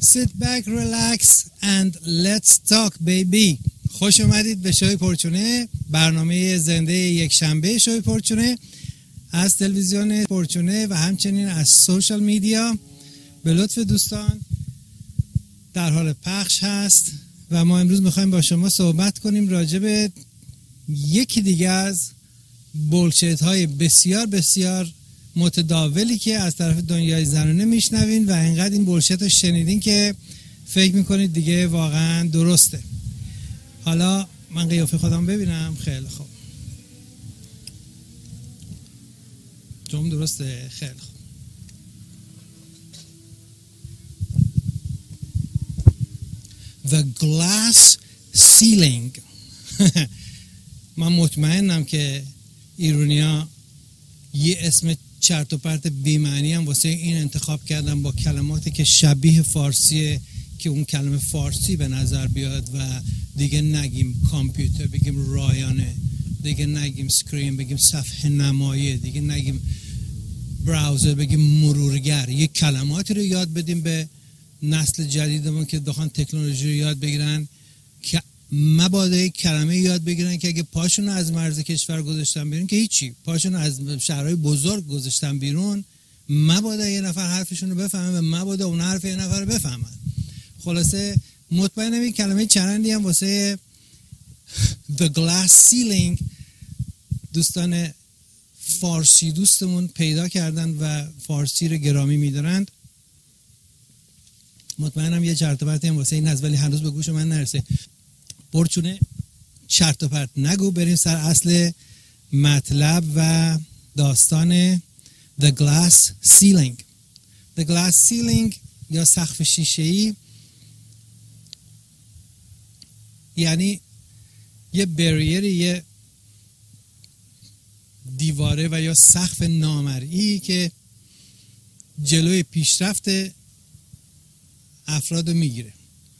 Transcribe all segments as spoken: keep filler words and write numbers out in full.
Sit back, relax and let's talk baby. خوش اومدید به شوی پرچونه، برنامه زنده یک شنبه شوی پرچونه از تلویزیون پرچونه و همچنین از سوشال میدیا. به لطف دوستان در حال پخش هست و ما امروز میخوایم با شما صحبت کنیم راجع به یکی دیگه از بولشیت های بسیار بسیار متداولی که از طرف دنیای زنانه میشنوین و اینقدر این بولشیت رو شنیدین که فکر میکنید دیگه واقعا درسته. حالا من قیافه خودم ببینم. خیلی خوب، جمع درسته. خیلی خوب. The glass ceiling. من مطمئنم که ایرونیا یه اسم چرت و پرت بی‌معنی هم واسه این انتخاب کردن با کلماتی که شبیه فارسیه که اون کلمه فارسی به نظر بیاد و دیگه نگیم کامپیوتر، بگیم رایانه، دیگه نگیم سکرین، بگیم صفحه نمایی، دیگه نگیم براوزر، بگیم مرورگر. یه کلماتی رو یاد بدیم به نسل جدیدمون که دخوان تکنولوژی رو یاد بگیرن که مبادا کلمه یاد بگیرن که اگه پاشون از مرز کشور گذاشتن بیرون که هیچی، پاشون از شهرهای بزرگ گذاشتن بیرون، مبادا یه نفر حرفشون رو بفهمه و مبادا اون حرف یه نفر رو بفهمن. خلاصه مطمئنم این کلمه چرندی هم واسه The Glass Ceiling دوستان فارسی دوستمون پیدا کردن و فارسی رو گرامی می‌دارند. مطمئنم یه چرت و پرتی هم واسه این هست ولی هنوز به گوش من نرسه. پرچونه چرت و پرت نگو، بریم سر اصل مطلب و داستان The Glass Ceiling. The Glass Ceiling یا سقف شیشه‌ای یعنی یه بریری، یه دیواره و یا سقف نامرئی که جلوی پیشرفت افراد رو میگیره.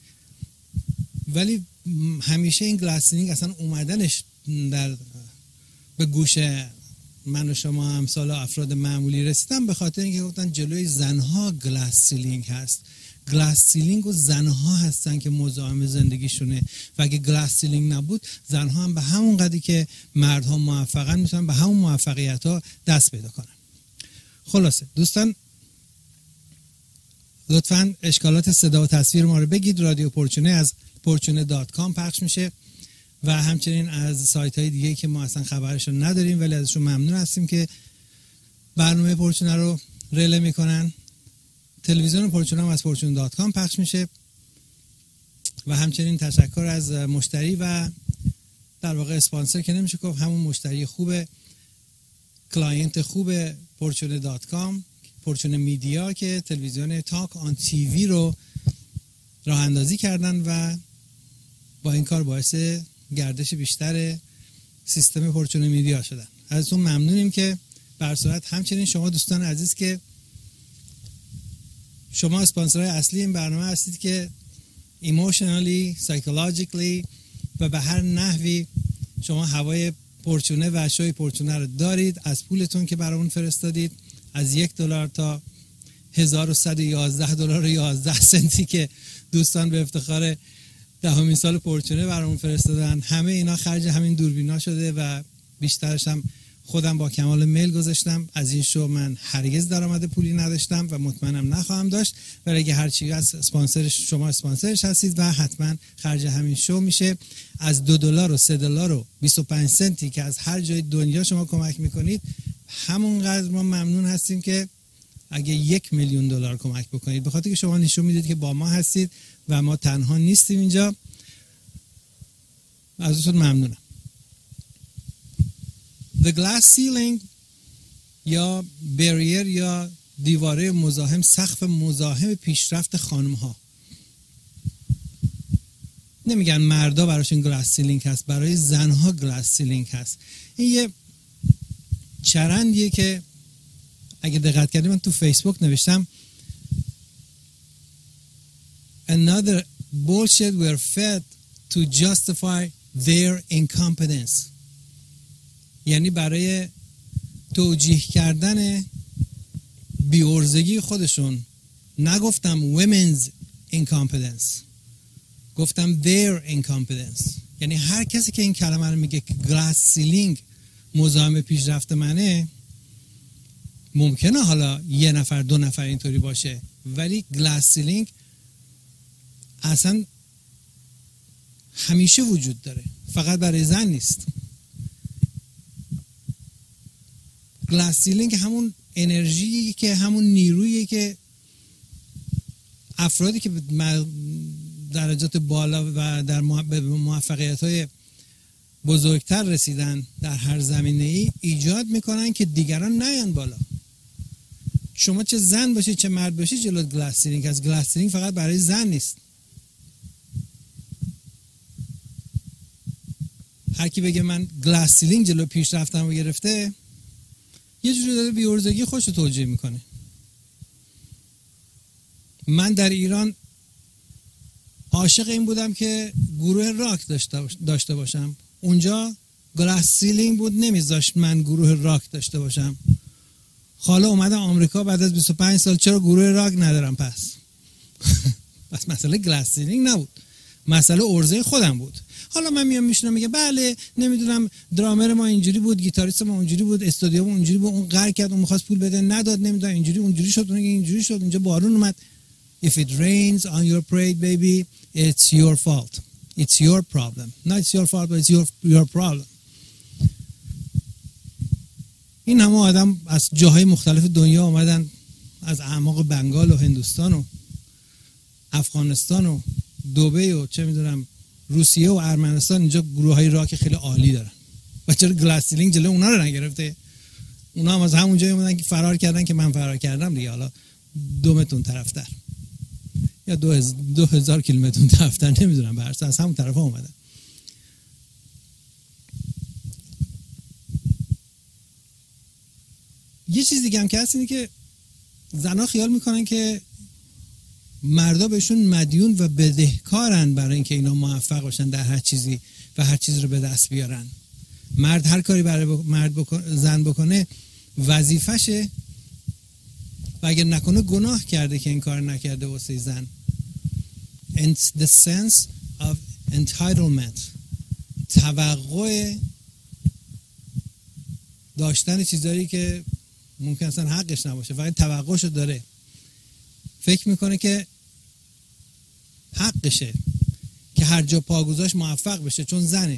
ولی همیشه این گلاس سیلینگ اصلا اومدنش در به گوش من و شما امثال افراد معمولی رسیدن به خاطر اینکه گفتن جلوی زنها گلاس سیلینگ هست. گلاس سیلینگ و زنها هستن که مزاحم زندگیشونه و اگه گلاس سیلینگ نبود زنها هم به همون قدری که مردها موفقن میتونن به همون موفقیت ها دست پیدا کنن. خلاصه دوستان لطفاً اشکالات صدا و تصویر ما رو بگید. رادیو پرچونه از پرچونه دات کام پخش میشه و همچنین از سایت های دیگه که ما اصلا خبرش رو نداریم ولی ازشون ممنون هستیم که برنامه پرچونه رو رله میکنن. تلویزیون پرچونه هم از پرچونه دات کام پخش میشه و همچنین تشکر از مشتری و در واقع اسپانسر که نمیشه گفت، همون مشتری خوبه، کلاینت خوب پرچونه دات کام، پرچونه میدیا که تلویزیون تاک آن تیوی رو راه اندازی کردن و با این کار باعث گردش بیشتر سیستم پرچونه میدیا شدن. ازتون ممنونیم که بر صورت همچنین شما دوستان عزیز که شما اسپانسرهای اصلی این برنامه هستید که ایموشنالی، سایکولوژیکلی و به هر نحوی شما هوای پرچونه و شوی پرچونه رو دارید. از پولتون که برامون فرستادید از یک دلار تا هزار و صد و یازده دلار و یازده سنتی که دوستان به افتخار دهمین سال پرچونه برامون فرستادن، همه اینا خرج همین دوربینا شده و بیشترش هم خودم با کمال میل گذاشتم. از این شو من هرگز درآمد پولی نداشتم و مطمئنم نخواهم داشت، ولی اگه هر چی از اسپانسرش شما اسپانسرش هستید و حتما خرج همین شو میشه. از دو دلار و سه دلار و بیست و پنج سنتی که از هر جای دنیا شما کمک میکنید همونقدر ما ممنون هستیم که اگه یک میلیون دلار کمک بکنید، به خاطر که شما نشون میدید که با ما هستید و ما تنها نیستیم اینجا. ازتون ممنونم. The glass ceiling یا barrier یا دیواره مزاحم، سقف مزاحم پیشرفت خانم ها. نمیگن مردا براشون گلاس سیلینگ هست، برای زنها گلاس سیلینگ هست. این یه چرندیه که اگه دقت کردیم من تو فیسبوک نوشتم another bullshit we're fed to justify their incompetence. یعنی برای توجیه کردن بی‌عرضگی خودشون، نگفتم women's incompetence، گفتم their incompetence. یعنی هر کسی که این کلمه رو میگه که glass ceiling مزاحم پیشرفت منه، ممکنه حالا یه نفر دو نفر اینطوری باشه، ولی glass ceiling اصلا همیشه وجود داره، فقط برای زن نیست. glass ceiling همون انرژی که همون نیرویی که افرادی که درجات بالا و در موفقیت‌های بزرگتر رسیدن در هر زمینه‌ای ایجاد میکنن که دیگران نیان بالا. شما چه زن باشید چه مرد باشید جلو گلاس سیلینگ از گلاس سیلینگ فقط برای زن نیست. هر کی بگه من گلاس سیلینگ جلو پیشرفتم رو گرفته، یه جوری داره بی‌عرضگی خودش رو توجیه میکنه. من در ایران عاشق این بودم که گروه راک داشته باشم. اونجا گلاس سیلینگ بود، نمیذاشت من گروه راک داشته باشم. حالا اومدم آمریکا بعد از بیست و پنج سال، چرا گروه راک ندارم پس؟ پس مسئله گلاس سیلینگ نبود، مسئله عرضه خودم بود. حالا من میام میشنم میگه بله نمیدونم درامر ما اینجوری بود، گیتاریست ما اونجوری بود، استودیو ما اونجوری بود، اون قهر کرد، اون می‌خواست پول بده نداد، نمیدونم اینجوری اونجوری شد، اون اینجوری شد، اونجا بارون اومد. If it rains on your parade baby, it's your fault. It's your problem. Not it's your fault, but it's your your problem. این همه آدم از جاهای مختلف دنیا آمدن، از اعماق بنگال و هندوستان و افغانستان و دبی و چه میدونم روسیه و ارمنستان، اینجا گروه های راک خیلی عالی دارن. و چرا گلاس سیلینگ جلو اونا رو نگرفته؟ اونا هم از همون جایی اومدن که فرار کردن که من فرار کردم دیگه. حالا دومتون طرفتر یا دو, هز... دو هزار کیلومتر طرفتر، نمیدونم، به هر از همون طرف ها اومدن. یه چیز دیگه هم که هست اینه که زنها خیال میکنن که مردا بهشون مدیون و بدهکارن برای اینکه اینا موفق باشن در هر چیزی و هر چیزی رو به دست بیارن. مرد هر کاری برای بک... مرد بکن... زن بکنه وظیفشه و اگر نکنه گناه کرده که این کار نکرده واسه زن. And the sense of entitlement، توقع داشتن چیزایی که ممکن اصلا حقش نباشه، فقط توقعشو داره، فکر میکنه که حقشه که هر جا پا گذاشت موفق بشه چون زنه.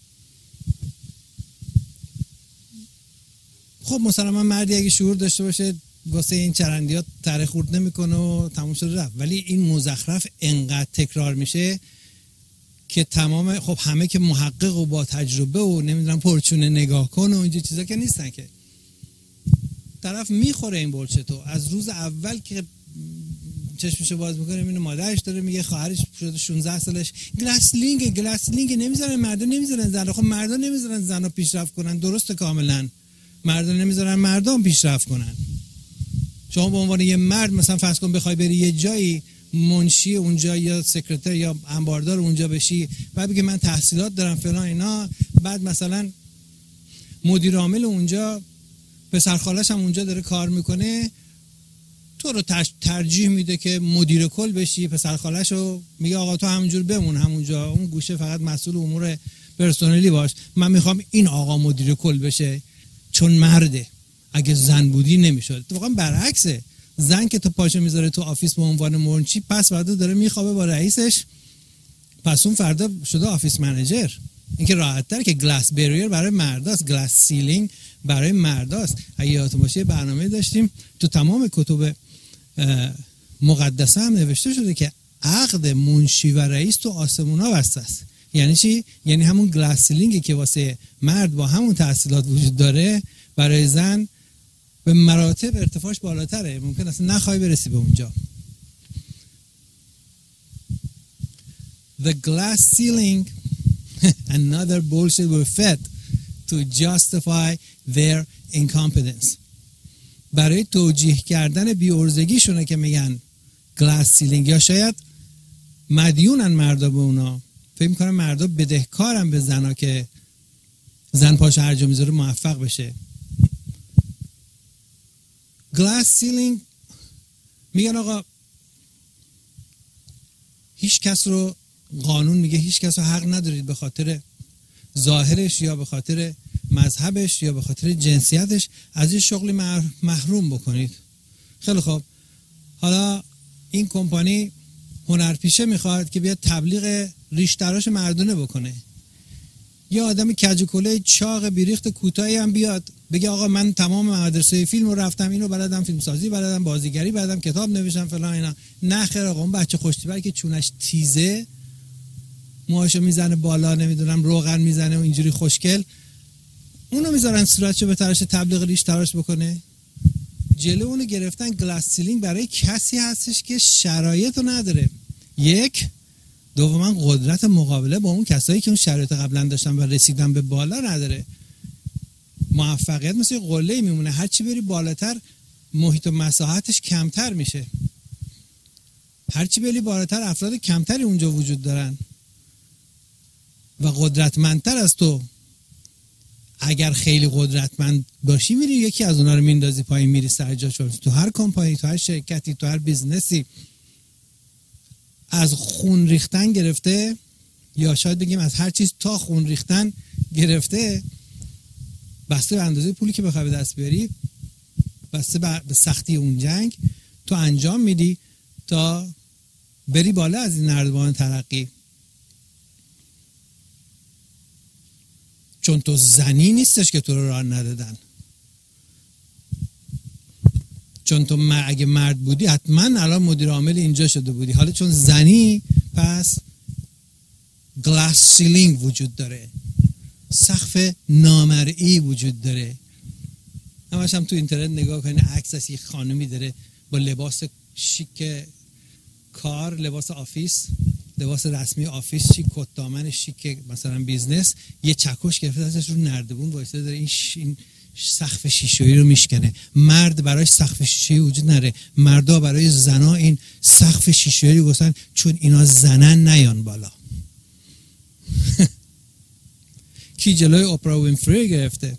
خب مثلا من مردی اگه شعور داشته باشه واسه این چرندیات تره خورد نمیکنه و تموم شده رفت. ولی این مزخرف انقدر تکرار میشه که تمام، خب همه که محقق و با تجربه و نمیدونم پرچونه نگاه کن و اینجا چیزا که نیستن که. طرف میخوره این بولشتو از روز اول که چشمشو باز میکنه میبینه مادرش داره میگه خواهرش شده شانزده سالش گلاس لینگ گلاس لینگ نمیذارن مردا نمیذارن زنا. خب مردا نمیذارن زنا پیشرفت کنن، درسته کاملا. مردا نمیذارن مردم پیشرفت کنن. شما به عنوان یه مرد مثلا فرض کن بخوای بری یه جایی منشی اونجا یا سکرتر یا انباردار اونجا بشی، بعد بگی من تحصیلات دارم فلان اینا، بعد مثلا مدیر عامل اونجا پسر خالش هم اونجا داره کار میکنه، تو رو ترجیح میده که مدیر کل بشی، پسر خالش رو میگه آقا تو همونجور بمون همونجا، اون گوشه فقط مسئول امور پرسنلی باش، من میخوام این آقا مدیر کل بشه چون مرده. اگه زن بودی نمیشد. واقعا برعکسه. زن که تو پاشو میذاره تو آفیس به عنوان منشی، پس فردا داره میخوابه با رئیسش، پس اون فردا شده آفیس منیجر. این که راحت تر که گلاس بریر برای مرداست، گلاس سیلینگ برای مرداست. اگه یادتون باشه برنامه داشتیم تو تمام کتب مقدسه هم نوشته شده که عقد منشی و رئیس تو آسمونا بسته است. یعنی چی؟ یعنی همون گلاس سیلینگی که واسه مرد با همون تحصیلات وجود داره برای زن به مراتب ارتفاعش بالاتره، ممکن اصلا نخوای برسی به اونجا. The glass ceiling another bullshit were fed to justify their incompetence. برای توجیه کردن بی‌عرضگیشونه که میگن glass ceiling، یا شاید مدیونن مردا به اونا، فکر میکنن مردا بدهکارن به زنا که زن پاش هر جا میذاره موفق بشه. گلاس سیلینگ میگن آقا هیچ کس رو قانون میگه هیچ کس رو حق ندارید به خاطر ظاهرش یا به خاطر مذهبش یا به خاطر جنسیتش از این شغلی محروم بکنید. خیلی خوب، حالا این کمپانی هنرپیشه میخواد که بیاد تبلیغ ریش تراش مردونه بکنه. یه آدم کجکله چاق بیریخت کوتاهی هم بیاد بگه آقا من تمام مدرسه فیلم رو رفتم، اینو بلدم، فیلم سازی بلدم، بازیگری بلدم، کتاب نوشتم فلان اینا. نه خیر آقا، اون بچه خوشتیبر که چونش تیزه، موهاشو میزنه بالا، نمیدونم روغن میزنه و اینجوری خوشگل، اونو میذارن صورتشو به تراش تبلیغ ریش تراش بکنه. جلو اونو گرفتن. گلاس سیلینگ برای کسی هستش که شرایطو نداره، یک، دوما قدرت مقابله با اون کسایی که اون شرایط قبلا داشتن و رسیدن به بالا نداره. موفقیت مثل قله میمونه، هر چی بری بالاتر محیط و مساحتش کمتر میشه، هر چی بری بالاتر افراد کمتری اونجا وجود دارن و قدرتمندتر از تو. اگر خیلی قدرتمند باشی میری یکی از اونها رو میندازی پایین، میری سر جاش. تو هر کمپانی، تو هر شرکتی، تو هر بیزنسی، از خون ریختن گرفته، یا شاید بگیم از هر چیز تا خون ریختن گرفته، بسته به اندازه پولی که بخوای به دست بیاری، بسته به سختی اون جنگ، تو انجام میدی تا بری بالا از این نردبان ترقی. چون تو زنی نیستش که تو رو راه ندادن، چون تو اگه مرد بودی حتما الان مدیر عامل اینجا شده بودی. حالا چون زنی پس گلاس سیلینگ وجود داره، سقف نامرئی وجود داره. همش هم تو اینترنت نگاه کنید عکس از یک خانمی داره با لباس شیک کار، لباس آفیس، لباس رسمی آفیس شیک، کت دامن شیک مثلا بیزنس، یه چکش گرفته ازش رو نردبون وایساده داره این, ش... این سقف شیشه‌ای رو میشکنه. مرد برای سقف شیشه‌ای وجود نره، مردا برای زنا این سقف شیشه‌ای رو گفتن چون اینا زنن نیان بالا. کی جلوی اپرا وینفری گرفته؟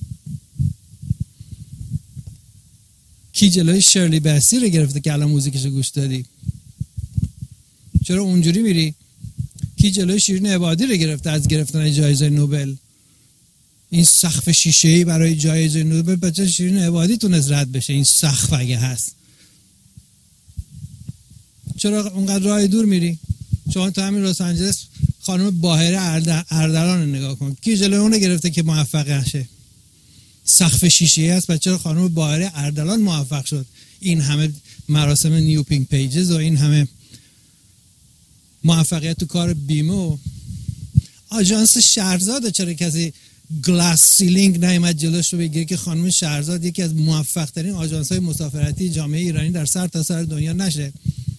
کی جلوی شرلی بسی رو گرفته که الان موزیکشو گوش دادی؟ چرا اونجوری میری؟ کی جلوی شیرین عبادی رو گرفته از گرفتن جایزه نوبل؟ این سقف شیشه‌ای برای جایزه نوبل بچه شیرین عبادی تونست رد بشه این سقف اگه هست. چرا اونقدر راه دور میری؟ شما تو همین لس آنجلس خانم باهره اردلان رو نگاه کن، کی جلوی اون رو گرفته که موفق شه؟ سقف شیشه‌ای هست، بچه خانم باهره اردلان موفق شد. این همه مراسم نیو پینک پیجز و این همه موفقیت تو کار بیمه و آژانس شهرزاد، چرا کسی گلاس سیلینگ نیامد جلوش رو بگیره که خانم شهرزاد یکی از موفق ترین آژانس های مسافرتی جامعه ایرانی در سر تا سر دنیا نشه؟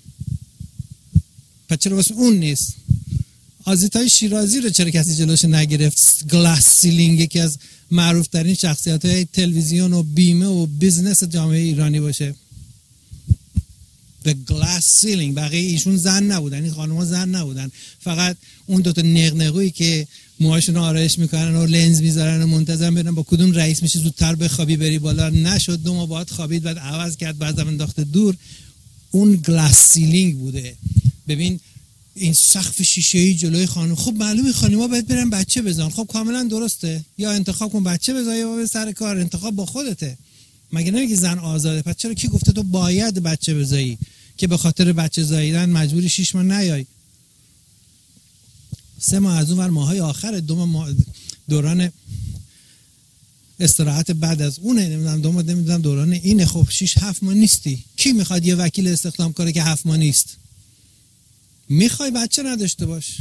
پس چرا واسه اون نیست؟ آزیتای شیرازی رو چرا کسی جلوش نگرفت؟ گلاس سیلینگ یکی از معروف ترین شخصیت های تلویزیون و بیمه و بیزنس جامعه ایرانی باشه. The glass ceiling. بقیه ایشون زن نبودن، این خانم‌ها زن نبودن، فقط اون دوتا نقنقویی که موهاشون رو آرایش میکنن و لنز میذارن و منتظر ببینن با کدوم رئیس میشه زودتر بخوابی بری بالا. نشد، دو ماه بعد خوابید، بعد عوض کرد، بعد انداخته دور. اون گلاس سیلینگ بوده. ببین این سقف شیشه‌ای جلوی خانم، خب معلومه خانم‌ها باید برن بچه بزن، خب کاملا درسته، یا انتخاب کن بچه بزن یا به سر کار، انتخاب با خودته. مگه نمیگی زن آزاده؟ پس چرا کی گفته تو باید بچه بزایی که به خاطر بچه زاییدن مجبوری شش ماه نیای؟ سه ماه از اون ور ماهای آخر، دو ماه دوران استراحت بعد از اونه، نمیدونم دو ماه نمیدونم دوران اینه. خب شش هفت ماه نیستی. کی میخواد یه وکیل استخدام کنه که هفت ماه نیست؟ میخوای بچه نداشته باش،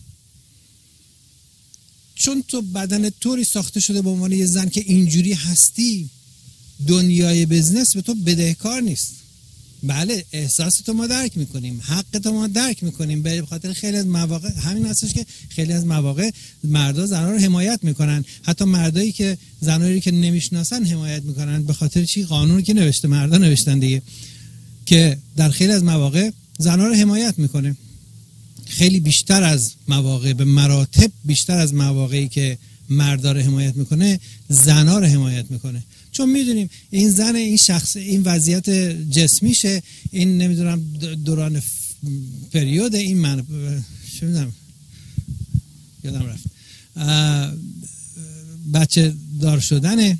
چون تو بدن طوری ساخته شده به عنوان یه زن که اینجوری هستی. دنیای بزنس به تو بدهکار نیست. بله احساس تو ما درک میکنیم، حق تو ما درک میکنیم، به خاطر خیلی از مواقع همین هستش که خیلی از مواقع مردا زنها رو حمایت میکنن، حتی مردایی که زنایی که نمیشناسن حمایت میکنن. به خاطر چی؟ قانونی که نوشته مردا نوشتن دیگه، که در خیلی از مواقع زنها رو حمایت میکنه، خیلی بیشتر از مواقع، به مراتب بیشتر از مواقعی که مردا رو حمایت میکنه زنها رو حمایت میکنه. چون میدونیم این زن، این شخص، این وضعیت جسمیشه، این نمیدونم دوران پریود این من چه میدونم یادم رفت بچه دار شدنه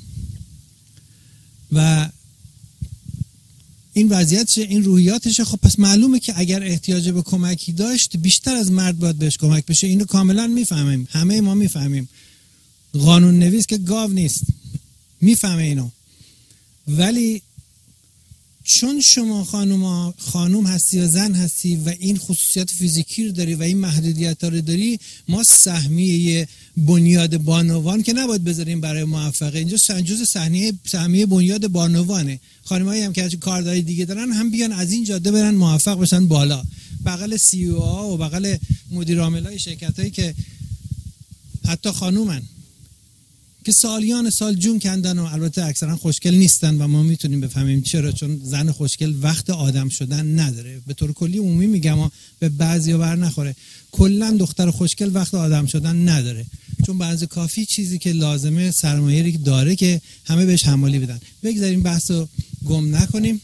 و این وضعیتش، این روحیاتش. خب پس معلومه که اگر احتیاج به کمکی داشت بیشتر از مرد باید بهش کمک بشه. اینو کاملا میفهمیم، همه ما میفهمیم. قانون نویس که گاو نیست، میفهمه اینو. ولی چون شما خانوم خانوم هستی و زن هستی و این خصوصیت فیزیکی رو داری و این محدودیت ها رو داری، ما سهمیه بنیاد بانوان که نباید بذاریم برای موفقه. اینجا جزء سهمیه سهمیه بنیاد بانوانه. خانمایی هم که کاردهای دیگه دارن هم بیان از این جاده برن موفق بشن بالا، بغل سی او ها و بغل مدیر عاملای شرکتایی که حتی خانومن که سالیان سال جون کندن و البته اکثرا خوشگل نیستن و ما میتونیم بفهمیم چرا. چون زن خوشگل وقت آدم شدن نداره. به طور کلی عمومی میگم و به بعضیا بر نخوره، کلا دختر خوشگل وقت آدم شدن نداره. چون بعضی کافی چیزی که لازمه سرمایه‌ای که داره که همه بهش حمالی بدن. بگذاریم بحثو گم نکنیم.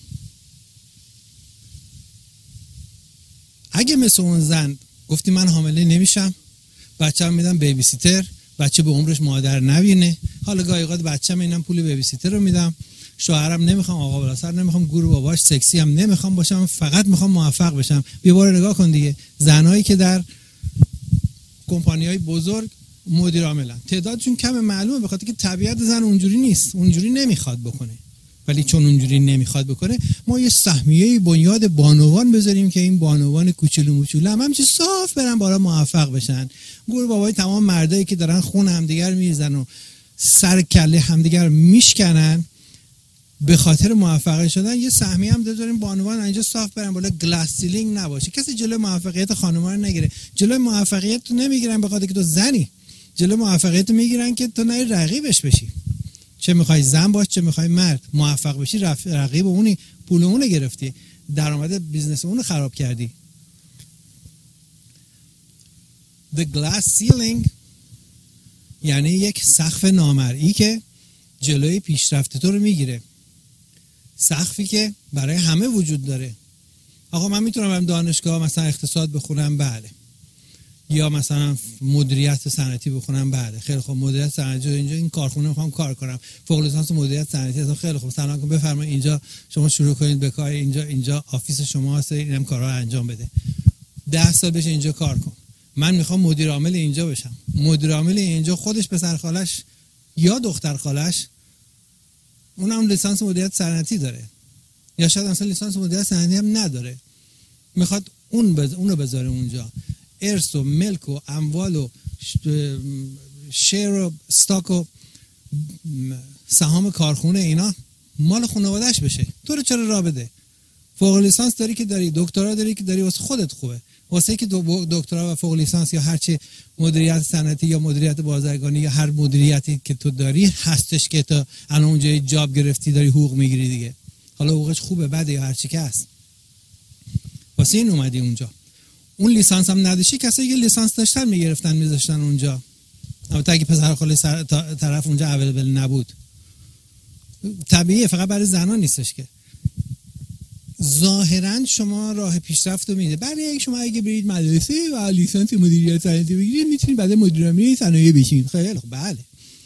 اگه مثل اون زن گفتی من حامله نمیشم، بچه‌م میدم بیبی سیتر، بچه به عمرش مادر نبینه، حالا گاهی اوقات بچه‌م اینم پول بیبی سیتر رو میدم، شوهرم نمیخوام، آقا بلاسر نمیخوام، گورو باباش سکسی هم نمیخوام باشم، فقط میخوام موفق بشم. بیا بار نگاه کن دیگه، زنایی که در کمپانی‌های بزرگ مدیر عاملن تعدادشون کم، معلومه، به خاطر که طبیعت زن اونجوری نیست، اونجوری نمیخواد بکنه. ولی چون اونجوری نمیخواد بکنه، ما یه سهمیه بنیاد بانوان بذاریم که این بانوان کوچولو موچولو هم همچین صاف برن بالا موفق بشن. گور بابای تمام مردایی که دارن خون همدیگر میریزن و سر کله همدیگر میشکنن به خاطر موفق شدن، یه سهمیه هم بذاریم بانوان اینجا صاف برن بالا، گلاس سیلینگ نباشه. کسی جلوی موفقیت خانم‌ها رو نگیره. جلوی موفقیت تو نمیگیرن به خاطر که تو زنی، جلوی موفقیت میگیرن که تو نری رقیبش بشی. چه میخوای زن باش چه میخوای مرد، موفق بشی رقیب اونی، پول اونو گرفتی، درآمد بیزنس اونو خراب کردی. The glass ceiling یعنی یک سقف نامرئی که جلوی پیشرفت تو رو میگیره. سقفی که برای همه وجود داره. آقا من میتونم برم دانشگاه مثلا اقتصاد بخونم، بله، یا مثلا مدیریت صنعتی بخونم، بله، خیلی خوب، مدیریت صنعتی اینجا این کارخونه میخوام کار کنم، فوق لیسانس مدیریت صنعتی هستم، خیلی خوب، سلام کن بفرمایید اینجا شما شروع کنید به کار، اینجا اینجا آفیس شما هست، اینم کارا انجام بده، ده سال بشه اینجا کار کن. من میخوام مدیر عامل اینجا بشم. مدیر عامل اینجا خودش پسر خالش یا دختر خالش اونم لیسانس مدیریت صنعتی داره، یا شاید اصلا لیسانس مدیریت صنعتی هم نداره، میخواد اون بز... اونو بذاره اونجا. ارث و ملک و اموال و شیر و استاک و سهام کارخونه اینا مال خانواده‌اش بشه. تو رو چرا راه بده؟ فوق لیسانس داری که داری، دکترا داری که داری، واسه خودت خوبه. واسه که دکترا و فوق لیسانس یا هر چی مدیریت صنعتی یا مدیریت بازرگانی یا هر مدیریتی که تو داری هستش که تو الان اونجا جاب گرفتی داری حقوق میگیری دیگه. حالا حقوقش خوبه بده یا هر چی که هست، واسه این اومدی اونجا. اون لیسانس هم نداشتی، کسایی که لیسانس داشتن میگرفتن میذاشتن اونجا. البته اگه پسر خاله طرف اونجا اویلیبل نبود، طبیعیه، فقط برای زنان نیستش که. ظاهرا شما راه پیشرفت رو میده. برای اگه شما اگه برید مدرسه و لیسانس مدیریت صنعتی بگیرید میتونید بعد مدیر عامل صنایع بشین. خیلی خوب، بله.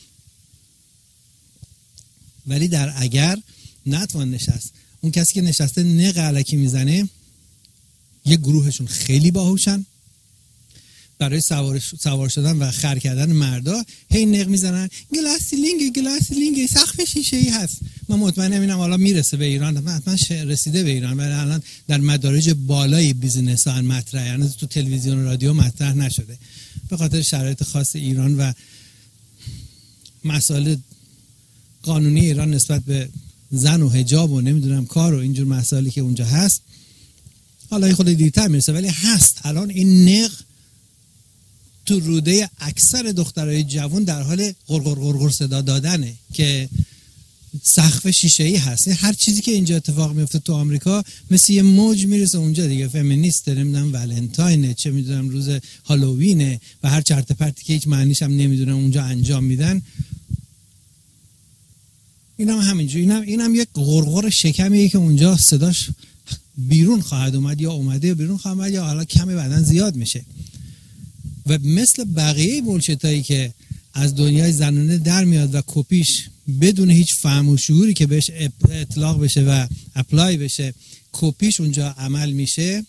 ولی در اگر نتوان نشست، اون کسی که نشسته نق الکی میزنه، یه گروهشون خیلی باهوشن، برای سوار سوار شدن و خر کردن مردا هی نق میزنن گلاس سیلینگ گلاس سیلینگ سقف شیشه‌ای هست. من مطمئنم اینم حالا میرسه به ایران، حتما رسیده به ایران، ولی الان در مدارج بالای بیزینس ها مطرحه، یعنی تو تلویزیون و رادیو مطرح نشده به خاطر شرایط خاص ایران و مسائل قانونی ایران نسبت به زن و حجاب و نمیدونم کار و اینجور مسائلی که اونجا هست. حالا این خود دیرتر میرسه ولی هست. الان این نق تو روده اکثر دخترای جوان در حال غرغر غرغر صدا دادنه که سقف شیشه‌ای هست. هر چیزی که اینجا اتفاق میفته تو آمریکا مثل یه موج میرسه اونجا دیگه. فمینیست، نمیدونم ولنتاینه، چه میدونم روز هالووینه و هر چرت پرتی که هیچ معنیش هم نمیدونم اونجا انجام میدن. اینم هم همینجوری، اینم اینم یک غرغر شکمیه که اونجا صداش بیرون خواهد اومد یا اومده بیرون خواهد اومد یا حالا کمی بعدن زیاد میشه. و مثل بقیه بولشتایی که از دنیای زنانه در میاد و کپیش بدون هیچ فهم و شعوری که بهش اطلاق بشه و اپلای بشه کپیش اونجا عمل میشه،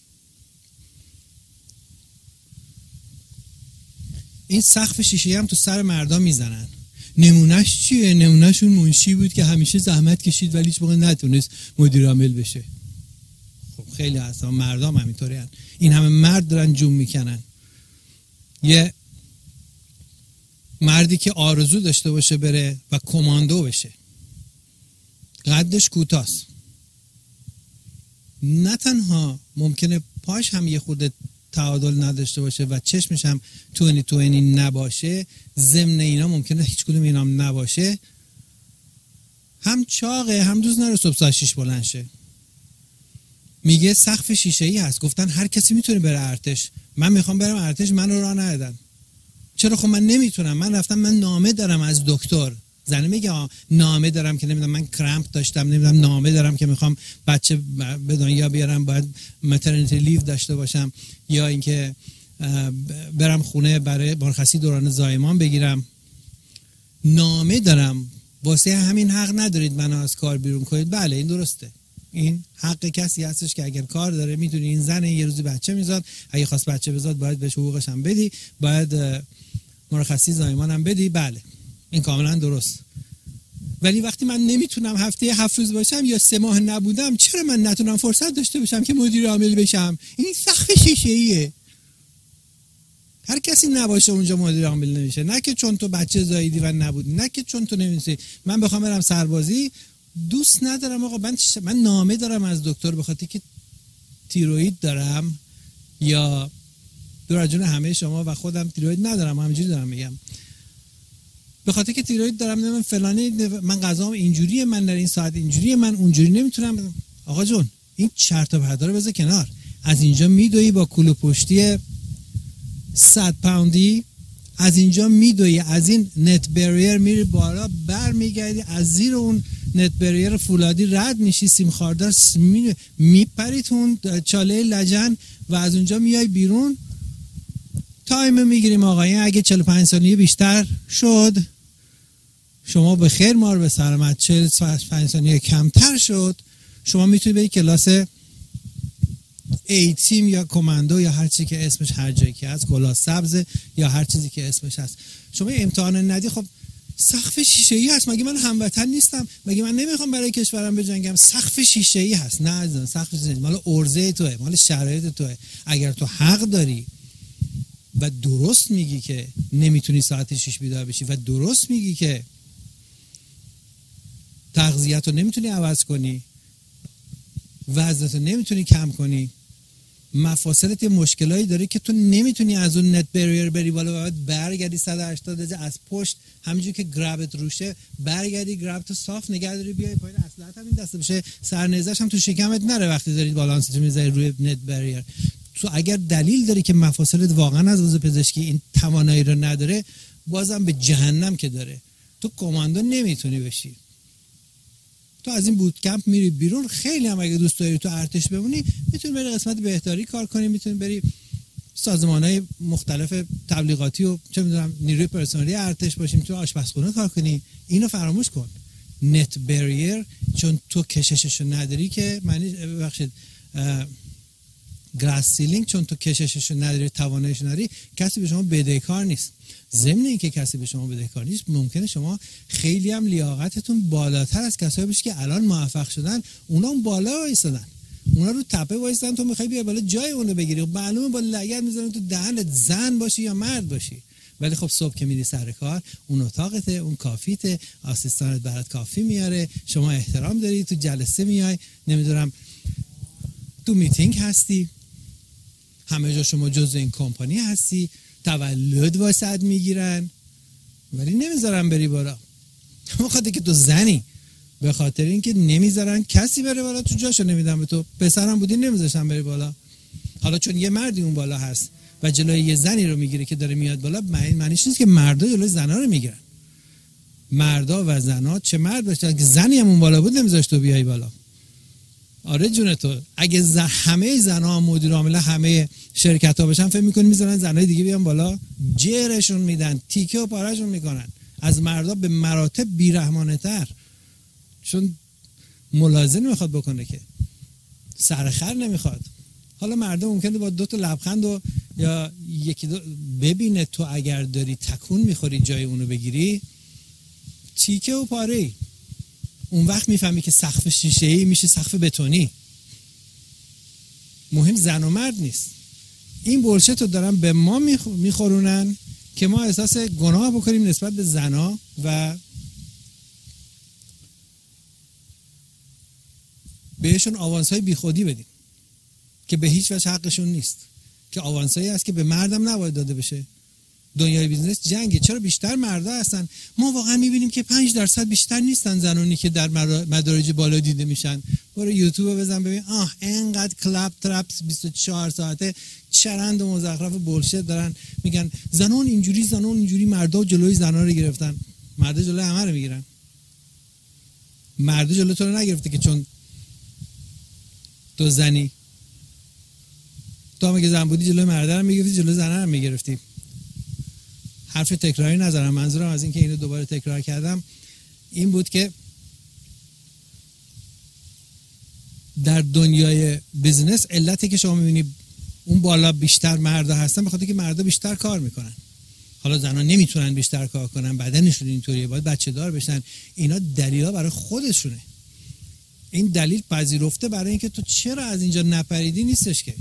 این سقف شیشه هم تو سر مردم میزنن. نمونهش چیه؟ نمونهشون منشی بود که همیشه زحمت کشید ولی هیچ موقع نتونست مدیر عامل بشه. خب خیلی هستن مردم همینطوری هستن. این همه مرد دارن جون میکنن. یه مردی که آرزو داشته باشه بره و کماندو بشه، قدش کوتاست، نه تنها ممکنه پاش هم یه خورده تعادل نداشته باشه و چشمش هم توینی توینی نباشه، ضمن اینا ممکنه هیچ کدوم اینا هم نباشه، هم چاقه هم دوست نره صبح ساعت شیش بلند شه. میگه سقف شیشه‌ای هست. گفتن هر کسی میتونه بره ارتش. من میخوام برم ارتش، منو راه ندادن. چرا؟ خب من نمیتونم. من رفتم، من نامه دارم از دکتر. زنه میگه نامه دارم که نمیدونم من کرامپ داشتم، نمیدونم نامه دارم که میخوام بچه به دنیا بیارم، باید مترنیتی لیو داشته باشم، یا اینکه برم خونه برای مرخصی دوران زایمان بگیرم. نامه دارم. واسه همین حق ندارید منو از کار بیرون کنید. بله این درسته. این حق کسی هستش که اگر کار داره میتونی، این زن یه روزی بچه میزاد، اگه خواست بچه بزاد باید بهش حقوقش هم بدی، باید مرخصی زایمان هم بدی. بله این کاملا درست. ولی وقتی من نمیتونم هفته هفت روز باشم یا سه ماه نبودم، چرا من نتونم فرصت داشته باشم که مدیر عامل بشم؟ این سقف شیشه‌ایه. هر کسی نباشه اونجا مدیر عامل نمیشه. نه که چون تو بچه زاییدی و نبودی، نه که چون تو نمی‌دونی من بخوام برم سربازی دوست ندارم. آقا من من نامه دارم از دکتر به خاطر که تیروئید دارم، یا دور جون همه شما و خودم تیروئید ندارم، همینجوری دارم میگم، به خاطر که تیروئید دارم نمیدونم فلانی، من غذام اینجوریه، من در این ساعت اینجوریه، من اونجوری نمیتونم. آقا جون این چرت و پرتا رو بذار کنار. از اینجا میدوی با کولو پشتی صد پوندی، از اینجا میدوی، از این نت بریر میری بالا، بر میگردی از زیر اون نت بریر فولادی رد میشی، سیم خاردار میپری تو اون چاله لجن و از اونجا میای بیرون. تایم میگیریم آقایان. اگه چهل و پنج ثانیه بیشتر شد شما به خیر، مار به سلامت. چهل و پنج ثانیه کمتر شد شما میتونید بری کلاس ای تیم یا کماندو یا هر چی که اسمش هر جایی که هست، کلاه سبز یا هر چیزی که اسمش هست. شما امتحان ندی، خب سقف شیشه‌ای هست. مگه من هموطن نیستم؟ مگه من نمیخوام برای کشورم بجنگم؟ سقف شیشه‌ای هست. نه عزیزان، سقف شیشه‌ای مال ارزه توئه، مال شرایط توئه. اگر تو حق داری و درست میگی که نمیتونی ساعت شش بیدار بشی و درست میگی که تغذیه‌تو نمیتونی عوض کنی، وزنتو نمیتونی کم کنی، مفاصلت یه مشکلایی داری که تو نمیتونی از اون نت بریر بری بالا و بعد برگردی صد و هشتاد درجه از پشت همینجوری که گرابت روشه برگردی، گرابتو صاف نگه داری بیای پایین، اصلا همین دسته بشه سرنیزش هم تو شکمت نره وقتی داری بالانستو میذاری روی نت بریر. تو اگر دلیل داری که مفاصلت واقعا از لحاظ پزشکی این توانایی رو نداره، بازم به جهنم که داره. تو کماندو نمیتونی بشی. تو از این بوت کمپ میری بیرون. خیلی هم اگه دوست داری تو ارتش بمونی میتونی بری قسمت بهداری کار کنی، میتونی بری سازمان‌های مختلف تبلیغاتی و چه میدونم نیروی پرسنلی ارتش باشی، میتونی آشپزخونه کار کنی. اینو فراموش کن. نت بریر چون تو کشششو نداری که معنی ببخشید گلاس سیلینگ چون تو کشششو نداری، تواناییشو نداری، کسی به شما بدهکار نیست. ضمن اینکه کسی به شما بدهکار نیست، ممکنه شما خیلی هم لیاقتتون بالاتر از کسایی باشه که الان موفق شدن، اونا اون بالا وایسادن، اونا رو تپه وایسادن، تو میخوای بیا بالا جای اونو بگیری. معلومه با لگد میذارن تو دهنت، زن باشی یا مرد باشی. ولی خب صبح که میری سر کار، اون اتاقته، اون کافیته، آسیستانت برات کافی میاره، شما احترام داری، تو جلسه میای، نمیدونم تو میتینگ هستی، همه جا شما جزء این کمپانی هستی، تولد واسط میگیرن ولی نمیذارن بری بالا. بخاطر که تو زنی، به خاطر اینکه نمیذارن کسی بره بالا، تو جاشو نمیدن به تو. پسرم بودی نمیذاشتن بری بالا. حالا چون یه مردی اون بالا هست و جلوی یه زنی رو میگیره که داره میاد بالا، معنیش نیست که مردا جلوی زنا رو میگیرن. مردا و زنا، چه مرد باشه که زنی هم اون بالا بود نمیذاشت تو بیای بالا. آره جون تو. اگه ز... همه زنها مدیر عامل همه شرکت ها بشن، فکر میکنی میذارن زنهای دیگه بیان بالا؟ جرشون میدن، تیکه و پارهشون میکنن. از مردا به مراتب بیرحمانه تر، چون ملاحظه نمیخواد بکنه، که سرخر نمیخواد. حالا مردم ممکنه با دو تا لبخند و یا یکی دو ببینه تو اگر داری تکون میخوری جای اونو بگیری، تیکه و پاره، اون وقت میفهمی که سقف شیشه‌ای میشه سقف بتونی. مهم زن و مرد نیست. این بولشت رو دارن به ما میخورونن که ما احساس گناه بکنیم نسبت به زنا و بهشون آوانس‌های بیخودی بدیم که به هیچ وجه حقشون نیست، که آوانسایی هست که به مردم نباید داده بشه. دنیای بیزنس جنگه. چرا بیشتر مردا هستن؟ ما واقعا میبینیم که پنج درصد بیشتر نیستن زنانی که در مدارج بالا دیده میشن. برو یوتیوب بزن ببین، آه اینقدر کلاب ترپس بیست و چهار ساعته چرند و مزخرف و بولشت دارن میگن زنان اینجوری زنان اینجوری، مردا جلوی زنا رو گرفتن. مردا جلوی همه رو میگیرن. مردا جلوی تو رو نگرفته که چون تو زنی. تو هم اگه زن بودی جلوی مردا رو میگرفتی، جلوی زنا رو میگرفتی. حرف تکراری نذارم. منظورم از این که اینو دوباره تکرار کردم این بود که در دنیای بیزنس علتی که شما میبینی اون بالا بیشتر مردا هستن به خاطر که مردا بیشتر کار میکنن. حالا زنها نمیتونن بیشتر کار کنن، بدنشون اینطوریه، باید بچه دار بشن. اینا دلیلا برای خودشونه. این دلیل پذیرفته برای اینکه تو چرا از اینجا نپریدی نیستش که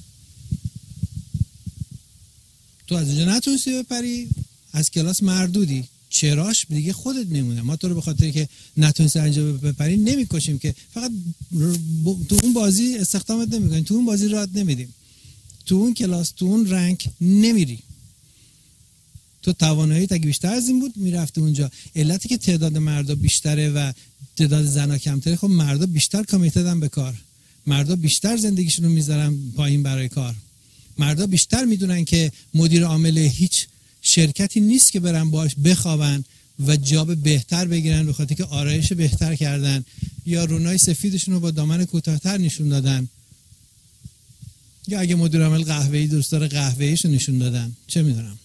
تو از اینجا نتونستی بپری، از کلاس مردودی. چراش دیگه خودت میمونه. ما تو رو به خاطر که نتونستی اینجا بپری نمیکشیم، که فقط تو اون بازی استخدامت نمیکنیم، تو اون بازی راحت نمیدیم، تو اون کلاس تو اون رنک نمیری. تو توانایی تا بیشتر از این بود میرفتی اونجا. علتی که تعداد مردا بیشتره و تعداد زنا کمتره، خب مردا بیشتر کامیتدن به کار، مردا بیشتر زندگیشون رو میذارن پایین برای کار. مردا بیشتر میدونن که مدیر عامل هیچ شرکتی نیست که برن باش بخوابن و جاب بهتر بگیرن به خاطر که آرایش بهتر کردن یا رونای سفیدشون رو با دامن کوتاه‌تر نشون دادن، یا اگه مدیر عامل قهوه‌ای دوست داره قهوه‌ایشو نشون دادن، چه میدونم.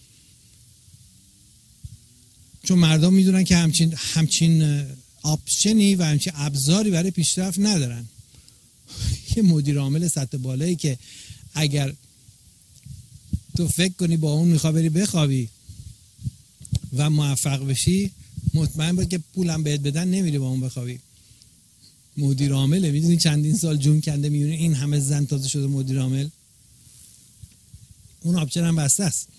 چون مردم میدونن که همچین همچین آپشنی و همچین ابزاری برای پیشرفت ندارن. یه مدیر عامل سطح بالایی که اگر تو فکر کنی با اون میخوای بری بخوابی و موفق بشی، مطمئن باش که پولم بهت بدن نمیری با اون بخوابی. مدیر عامله، میدونی چندین سال جون کنده، میدونی این همه زن تازه شده مدیر عامل، اون آپشن هم بسته است.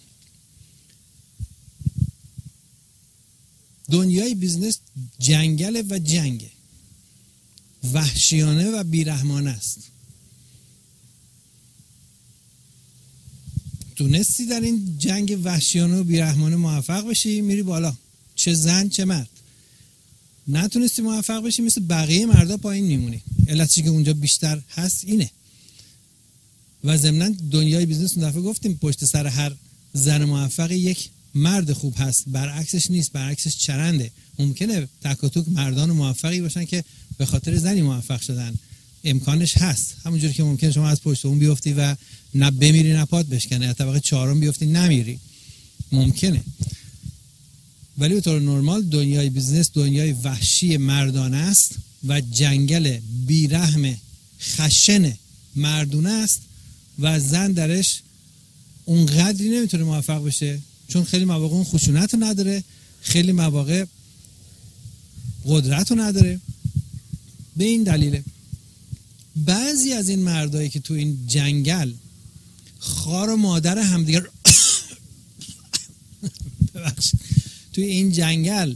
دنیای بیزنس جنگله و جنگه، وحشیانه و بیرحمانه است. تونستی در این جنگ وحشیانه و بیرحمانه موفق بشی، میری بالا، چه زن چه مرد. نتونستی موفق بشی، مثل بقیه مردا پایین میمونی. علتش که اونجا بیشتر هست اینه. و ضمن دنیای بیزنس اون دفعه گفتیم پشت سر هر زن موفق یک مرد خوب هست، برعکسش نیست، برعکسش چرنده. ممکنه تک و توک مردان موفقی باشن که به خاطر زنی موفق شدن، امکانش هست. همونجوری که ممکنه شما از پشت اون بیفتی و نه بمیری نه پات بشکنه، از طبقه چهارم بیفتی نمیری، ممکنه. ولی به طور نرمال دنیای بیزنس دنیای وحشی مردانه است و جنگل بیرحم خشن مردونه است و زن درش اونقدری نمیتونه موفق بشه، چون خیلی مواقع اون خشونت رو نداره، خیلی مواقع قدرت رو نداره. به این دلیله بعضی از این مردایی که تو این جنگل خار و مادر همدیگر ببخشید توی این جنگل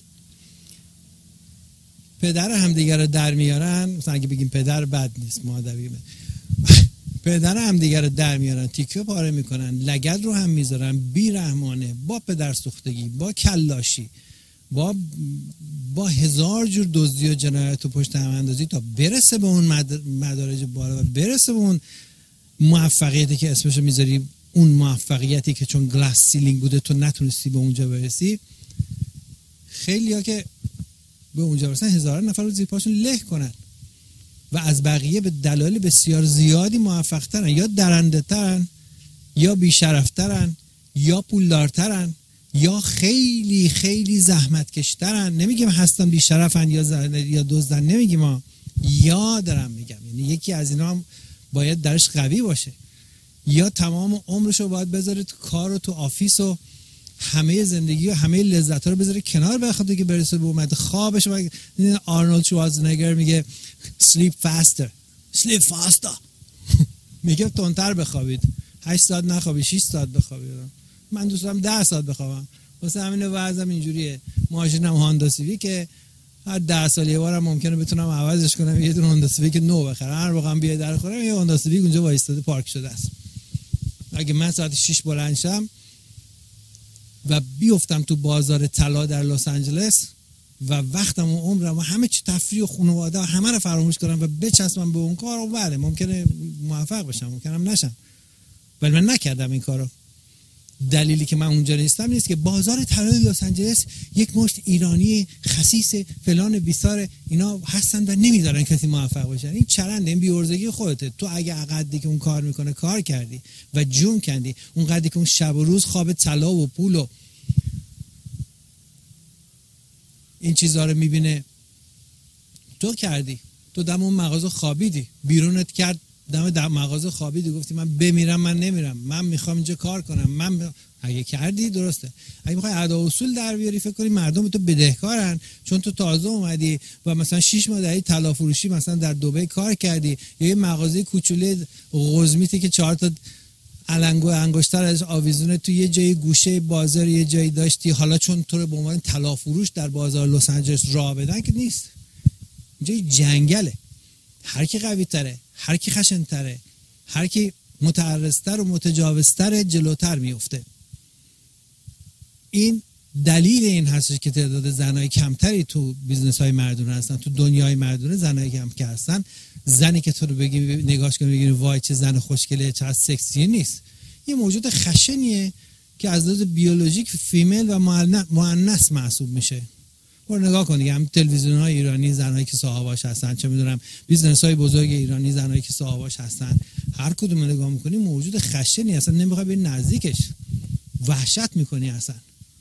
پدر همدیگر رو در میارن، مثلا اگه بگیم پدر بد نیست، مادر بگیم پدر همدیگر رو در میارن، تیکه پاره میکنن، لگد رو هم میذارن، بیرحمانه، با پدر سوختگی، با کلاشی، با با هزار جور دزدی و جنایت و پشت هم اندازی تا برسه به اون مدارج بالا و برسه به اون موفقیتی که اسمشو میذاری، اون موفقیتی که چون گلاس سیلینگ بوده تو نتونستی به اونجا برسی. خیلی ها که به اونجا برسن هزاران نفر رو زیر پاشون له کنن. و از بقیه به دلایل بسیار زیادی موفق ترن، یا درنده ترن، یا بیشرفترن، یا پولدارترن، یا خیلی خیلی زحمت کشترن. نمیگیم هستن بیشرفن یا ز... یا دزدن، نمیگیم ما، یا دارم میگم یعنی یکی از اینا هم باید درش قوی باشه، یا تمام عمرش رو باید بذاره تو کار و تو آفیس و همه زندگی و همه لذت‌ها رو بذاره کنار بخاطر که برسه به اومد خوابش. آرنولد شوارزنگر میگه sleep faster sleep faster میگه تندتر بخوابید، هشت ساعت نخوابید، شش ساعت بخوابید. من دوست دارم ده ساعت بخوابم، واسه همین وضعم اینجوریه. ماشینم هوندا سیویک که هر ده سال یه بارم ممکنه بتونم عوضش کنم، یه دونه هوندا سیویک نو بخرم، هر موقعم بیاد در خونم یه هوندا سیویک اونجا وایستاده پارک شده است. اگه من ساعت شش بلند شم و بیفتم تو بازار طلا در لس آنجلس و وقتم و عمرم و همه چی تفریح و خانواده و همه رو فراموش کنم و بچسبم به اون کار، و بله ممکنه موفق بشم، ممکنه هم نشم، ولی من نکردم این کارو. دلیلی که من اونجا نیستم نیست که بازار طلای لس آنجلس یک مشت ایرانی خسیس فلان بیسار اینا هستن و نمیذارن کسی موفق بشه. این چرنده، این بی‌عرضگی خودته. تو اگه قدری که اون کار میکنه کار کردی و جون کندی، اون قدری که اون شب و روز خواب طلا و پول و این چیزا رو میبینه تو کردی، تو دم اون مغازه خوابیدی، بیرونت کرد دم در مغازه خوابیدی، گفتی من بمیرم من نمیرم، من میخوام اینجا کار کنم. من اگه کردی درسته. اگه میخوای ادا اصول در بیاری، فکر کنی مردم تو بدهکارن چون تو تازه اومدی و مثلا شش ماه در طلا فروشی مثلا در دبی کار کردی، یا یه مغازه کوچوله قزمیتی که چهار تا علنگو انگشتر از آویزونه تو یه جای گوشه بازار یه جایی داشتی، حالا چون تو رو به عنوان طلا فروش در بازار لس آنجلس راه بدن که نیست. اینجا جنگله، هر کی قوی تره، هر کی خشن تره، هر کی متعرض‌تر و متجاوزتر جلوتر میفته. این دلیل این هستش که تعداد زنای کمتری تو بیزنس‌های مردونه هستن، تو دنیای مردونه زنای کم که هستن. زنی که تو رو بگی نگاهش کنی بگی وای چه زن خوشگله چه سکسی نیست، یه موجود خشنیه که از لحاظ بیولوژیک فیمیل و مؤنث محسوب میشه. برو نگاه کن دیگه، هم تلویزیون‌های ایرانی زنایی که صاحباش هستن، چه میدونم بیزنس‌های بزرگ ایرانی زنایی که صاحباش هستن، هر کدوم نگاه میکنی موجود خشنی، اصلا نمیخوای بری نزدیکش، وحشت میکنی اصلا.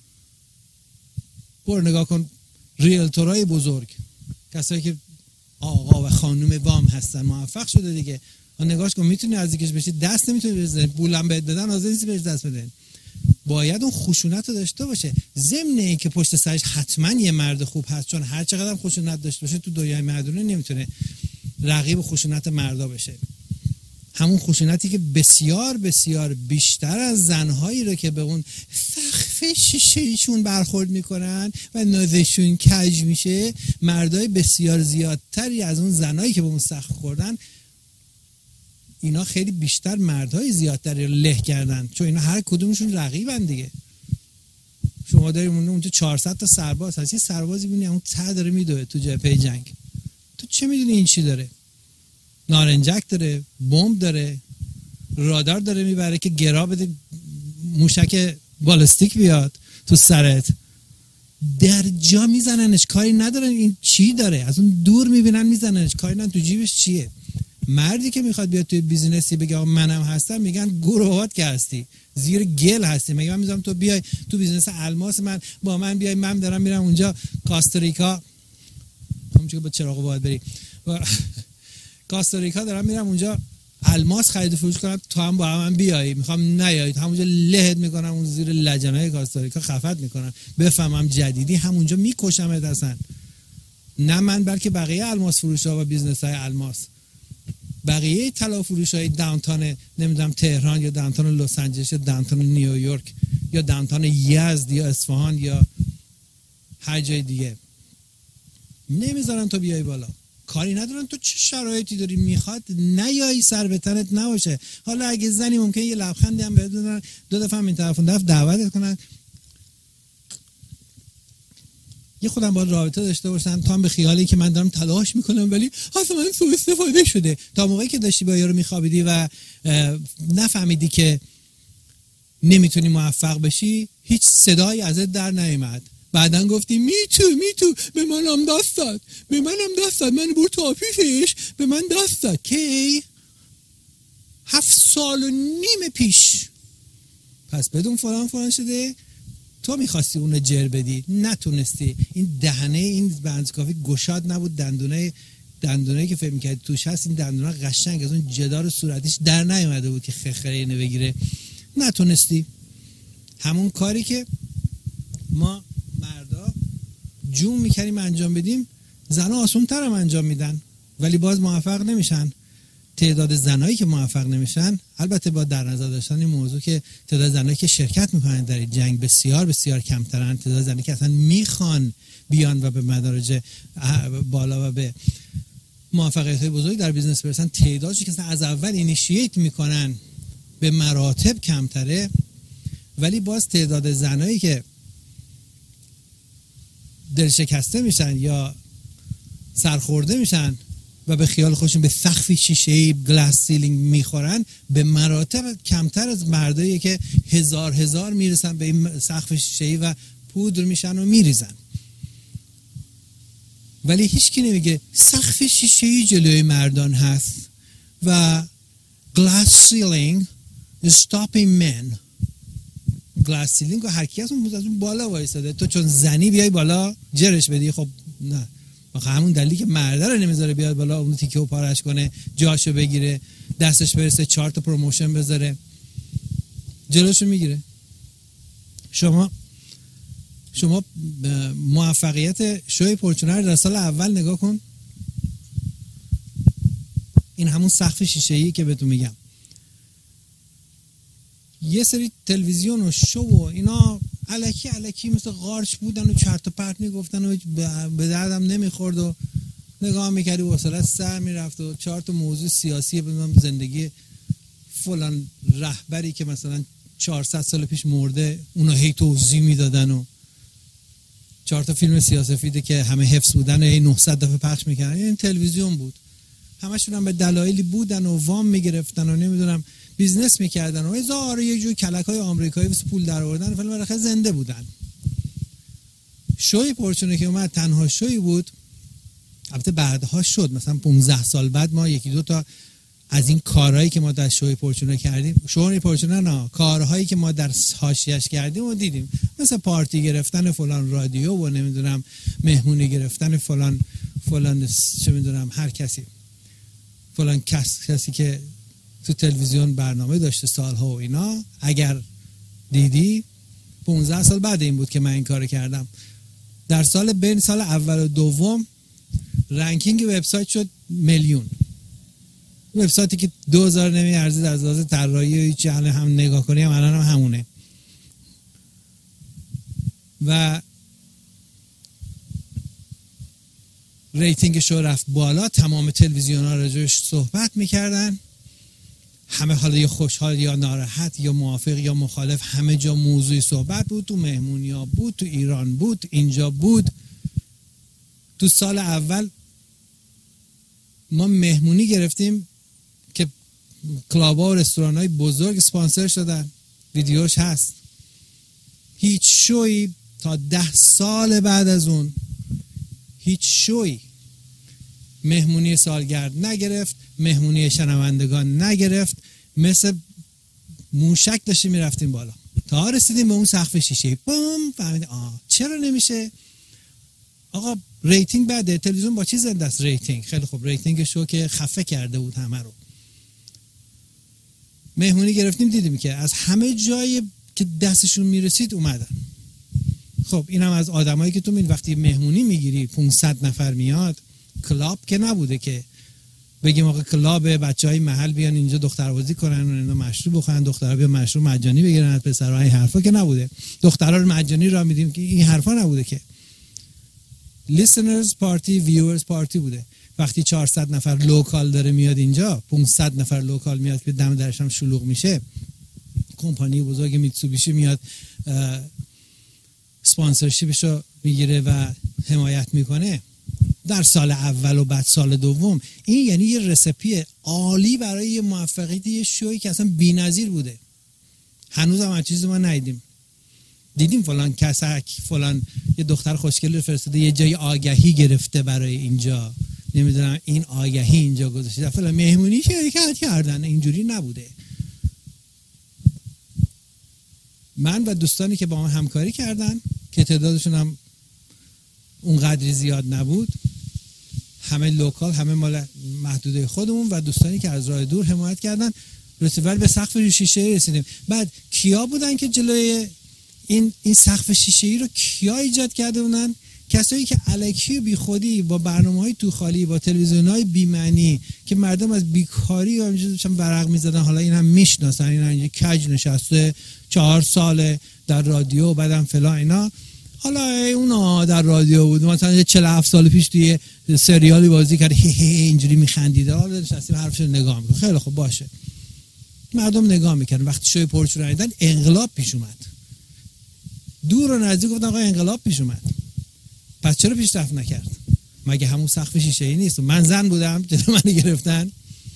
برو نگاه کن ریلتورای بزرگ، کسایی که آقا و خانم وام هستن، موفق شده دیگه، نگاهش کن، میتونی نزدیکش بشی، دست نمیتونی بزنی، پولم بهت بدن حاضر نیستی بهش دست بدن. باید اون خشونت رو داشته باشه، ضمن این که پشت سرش حتما یه مرد خوب هست، چون هر چقدر هم خشونت داشته باشه تو دنیای مردونه نمیتونه رقیب خشونت مردا بشه. همون خشونتی که بسیار بسیار بیشتر از زنهایی رو که به اون سقف شیشه‌ایشون برخورد میکنن و نازشون کج میشه، مردای بسیار زیادتری از اون زنایی که به اون سقف خوردن، اینا خیلی بیشتر مردهای زیادتری رو له کردن، چون اینا هر کدومشون رقیبن دیگه. شما داری اونجا چهارصد تا سرباز هست، یه سربازی ببینی اون ته داره میدوه تو جبهه جنگ، تو چه میدونی این چی داره؟ نارنجک داره، بمب داره، رادار داره میبره که گرا بده موشک بالستیک بیاد تو سرت، در جا میزننش، کاری ندارن این چی داره، از اون دور میبینن میزننش، کاری ندارن تو جیبش چیه. مردی که میخواد بیاد توی بیزینسی بگه آقا منم هستم، میگن گروهات که هستی، زیر گل هستی. میگم من میذارم تو بیای تو بیزینس الماس، من با من بیای، من دارم میرم اونجا کاستاریکا، همون که با چراغ باید بری کاستاریکا، دارم میرم اونجا الماس خرید و فروش کنم، تو هم با هم بیایی، میخوام نیایید، همونجا لهت میکنم اون زیر لجنای کاستاریکا، خفت میکنم، بفهمم جدیدی همونجا میکشمت اصلا. نه من بلکه بقیه الماس فروشا و بیزنس های الماس، بقیه طلا فروش های داونتاون نمیدونم تهران یا داونتاون لس آنجلس یا داونتاون نیویورک یا داونتاون یزد یا اصفهان یا هر جای دیگه، نمیذارن تو بیای بالا، کاری ندارن تو چه شرایطی داری، میخواد نیایی سر به تنت نباشه. حالا اگه زنی ممکنه یه لبخندی هم بهت بدن، دو دفعه هم این طرف اون طرف دعوتت کنن، یه خودم با رابطه داشته باشن، تا هم به خیالی که من دارم تلاش میکنم ولی اصلا من سوء استفاده شده. تا موقعی که داشتی با یارو میخوابیدی و نفهمیدی که نمیتونی موفق بشی، هیچ صدایی ازت در نیامد بعدن گفتی می تو می تو به منم دست داد، به منم دست داد، من بور تو آفیسش به من دست داد. کی؟ هفت سال و نیم پیش. پس بدون فلان فلان شده، تو میخواستی اونو جر بدی نتونستی. این دهنه این بنزکافی گشاد نبود، دندونه دندونه‌ای که فکر می‌کردی توش هست این دندونا قشنگ از اون جدار صورتیش در نیومده بود که خخره اینو بگیره، نتونستی. همون کاری که ما مردا جون می‌کردیم انجام بدیم، زن‌ها آسان‌تر هم انجام میدن ولی باز موفق نمیشن. تعداد زنایی که موفق نمیشن، البته با در نظر داشتن این موضوع که تعداد زنایی که شرکت میکنن در این جنگ بسیار بسیار کمترن، تعداد زنایی که اصلا میخوان بیان و به مدارج بالا و به موفقیت‌های بزرگ در بیزنس برسن، تعدادی که از اول اینیشییت میکنن به مراتب کمتره. ولی باز تعداد زنایی که دل شکسته میشن یا سرخورده میشن و به خیال خودشون به سقف شیشه‌ای گلاس سیلینگ میخورن به مراتب کمتر از مردایی که هزار هزار میرسن به این سقف شیشه‌ای و پودر میشن و میریزن. ولی هیچ کی نمیگه سقف شیشه‌ای جلوی مردان هست و glass ceiling is stopping men. glass ceiling و هر کی از اون از اون بالا وایساده، تو چون زنی بیای بالا جرش بدی. خب نه، واقعا همون دلیلی که مرده رو نمیذاره بیاد بالا اون تیکه و پارش کنه، جاشو بگیره، دستش برسه چهار تا پروموشن بذاره، جلوشو میگیره. شما شما موفقیت شوی پرچونر در سال اول نگاه کن، این همون سقف شیشه‌ای که بهتون میگم. یه سری تلویزیون و شو و اینا الکی الکی مثل قارچ بودن و چرت و پرت میگفتن و به دردم نمیخورد و نگاه میکردی و وصلت سر میرفت و چهار تا موضوع سیاسی بدونم زندگی فلان رهبری که مثلا چهارصد سال پیش مرده اونا هی توضیح میدادن و چهار تا فیلم سیاسفیده که همه حفظ بودن و هی نهصد دفعه پخش میکردن. این تلویزیون بود، همشون هم به دلایلی بودن و وام میگرفتن و نمیدونم بیزنس میکردن و هزار یه جور کلک‌های آمریکایی واسه پول در آوردن، ولی بالاخره زنده بودن. شوی پرچونه که اومد تنها شوی بود، البته بعدها شد، مثلا پانزده سال بعد ما یکی دو تا از این کارهایی که ما در شوی پرچونه کردیم، شوی پرچونه نه، کارهایی که ما در حاشیه‌اش کردیم و دیدیم، مثلا پارتی گرفتن فلان رادیو و نمیدونم مهمونی گرفتن فلان فلان چه میدونم هر کسی فلان کس کسی که تو تلویزیون برنامه داشته سالها و اینا. اگر دیدی پانزده سال بعد این بود که من این کار کردم. در سال بین سال اول و دوم رنکینگ وبسایت شد میلیون. وبسایتی که دو هزار نمی ارزید از لحاظ طراحی و هیچ هم نگاه کنی هم الان هم همونه و ریتینگ شو رفت بالا. تمام تلویزیون ها راجعش صحبت میکردن، همه حالا یا خوشحال یا ناراحت یا موافق یا مخالف، همه جا موضوع صحبت بود. تو مهمونی ها بود، تو ایران بود، اینجا بود. تو سال اول ما مهمونی گرفتیم که کلاب ها و رستوران های بزرگ سپانسر شدن، ویدیوش هست. هیچ شوی تا ده سال بعد از اون هیچ شوی مهمونی سالگرد نگرفت، مهمونی شنوندگان نگرفت. مثل موشک داشتیم میرفتیم بالا تا رسیدیم به اون سقف شیشه. بوم، فهمیدیم آه چرا نمیشه. آقا ریتینگ بده، تلویزیون با چی زنده است؟ ریتینگ. خیلی خوب، ریتینگ شو که خفه کرده بود همه رو. مهمونی گرفتیم، دیدیم که از همه جای که دستشون میرسید اومدن. خب اینم از آدمایی که تو می وقتی مهمونی میگیری پانصد نفر میاد، کلاب که نبوده که بگیم آقا کلاب بچهای محل بیان اینجا دختربازی کنن و اینا مشروب بخورن، دخترها بیان مشروب مجانی بگیرن از پسرها، این حرفا که نبوده. دخترها رو مجانی را میدیم که این حرفا نبوده که. listeners party viewers party بوده. وقتی چهارصد نفر لوکال داره میاد اینجا، پانصد نفر لوکال میاد که دم درش هم شلوغ میشه، کمپانی بزرگ میتسوبیشی میاد اسپانسرشیپشو میگیره و حمایت میکنه در سال اول و بعد سال دوم. این یعنی یه رسپی عالی برای یه موفقیت یه شوی که اصلا بی‌نظیر بوده. هنوز هم چیزی ما ندیدیم. دیدیم فلان کسک فلان یه دختر خوشگل رو فرستاده یه جای آگهی گرفته برای اینجا، نمیدونم این آگهی اینجا گذاشته، فلان مهمونی شرکت کردن. اینجوری نبوده. من و دوستانی که با من همکاری کردن که تعدادشون هم اونقدری زیاد نبود، همه لوکال، همه مال محدوده خودمون و دوستانی که از راه دور حمایت کردن، رسیدن به سقف شیشه رسیدیم. بعد کیا بودن که جلوی این این سقف شیشه ای رو کیا ایجاد کرده بودن؟ کسایی که الکی و بیخودی با برنامه‌های تو خالی، با تلویزیون‌های بی‌معنی که مردم از بیکاری و همینجوری داشتن ورق می‌زدن، حالا این هم میشناسن، این اینجا کج نشسته چهار ساله در رادیو، بعدم فلان اینا. حالا اونا در رادیو بود، مثلا چهل و هفت سال پیش توی سریالی بازی کرد، هی هی اینجوری می‌خندیده، حالا نشستیم حرفشو نگاه می‌کنیم. خیلی خوب باشه. مردم نگاه می‌کردن. وقتی شوی پرچون دیدن انقلاب پیش اومد. دور و نزدیک گفتن آقا انقلاب پیش اومد. پس چرا پیشرفت نکرد؟ مگه همون سقف شیشه‌ای نیست؟ من زن بودم چرا منو گرفتن؟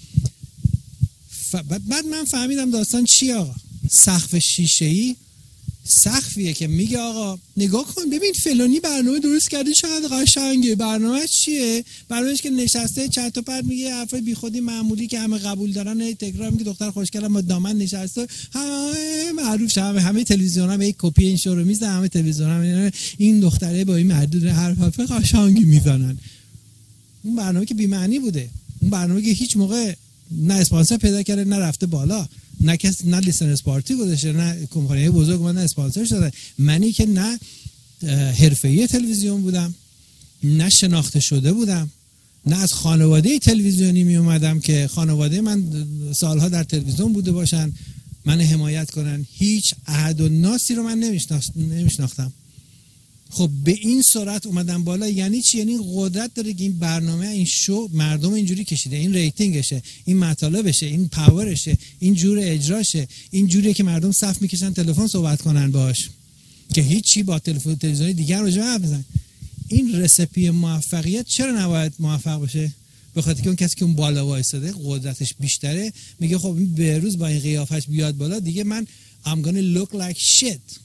ف... بعد من فهمیدم داستان چی آقا. سقف شیشه‌ای سقفیه که میگه آقا نگاه کن ببین فلانی برنامه درست کرده چقدر قشنگه، برنامه‌اش چیه؟ برنامه‌اش که نشسته چرت و پرت میگه، حرفای بیخودی معمولی که همه قبول دارن، تکرار میگه، دختر خوشگلم با دامن نشسته، همه معروف شده، همه, همه تلویزیون‌ها یک کپی این شو رو میزنن، همه تلویزیون‌ها این دختره با این مردود حرف قشنگی میزنن. اون برنامه که بی معنی بوده، اون برنامه که هیچ موقع نه اسپانسر پیدا کرده، نه رفته بالا، نه کس نه لیسنرز پارتی گذاشته، نه کمپانی بزرگ من اسپانسر شدن. منی که نه حرفه‌ای تلویزیون بودم، نه شناخته شده بودم، نه از خانواده تلویزیونی می اومدم که خانواده من سالها در تلویزیون بوده باشن من حمایت کنن، هیچ احد و ناسی رو من نمیشناختم. خب به این سرعت اومدن بالا یعنی چی؟ یعنی قدرت داره که این برنامه، این شو مردم اینجوری کشیده، این ریتینگشه، این مطالبشه، این پاورشه، این جور اجراشه، این جوریه که مردم صف میکشن تلفن صحبت کنن باش که هیچی با تلفن تلویزیونی دیگر رو جواب بزنن. این رسپی موفقیت چرا نباید موفق باشه؟ به خاطر که اون کسی که اون بالا وایساده قدرتش بیشتره، میگه خب این به روز با این قیافش بیاد بالا دیگه من I'm gonna look like shit.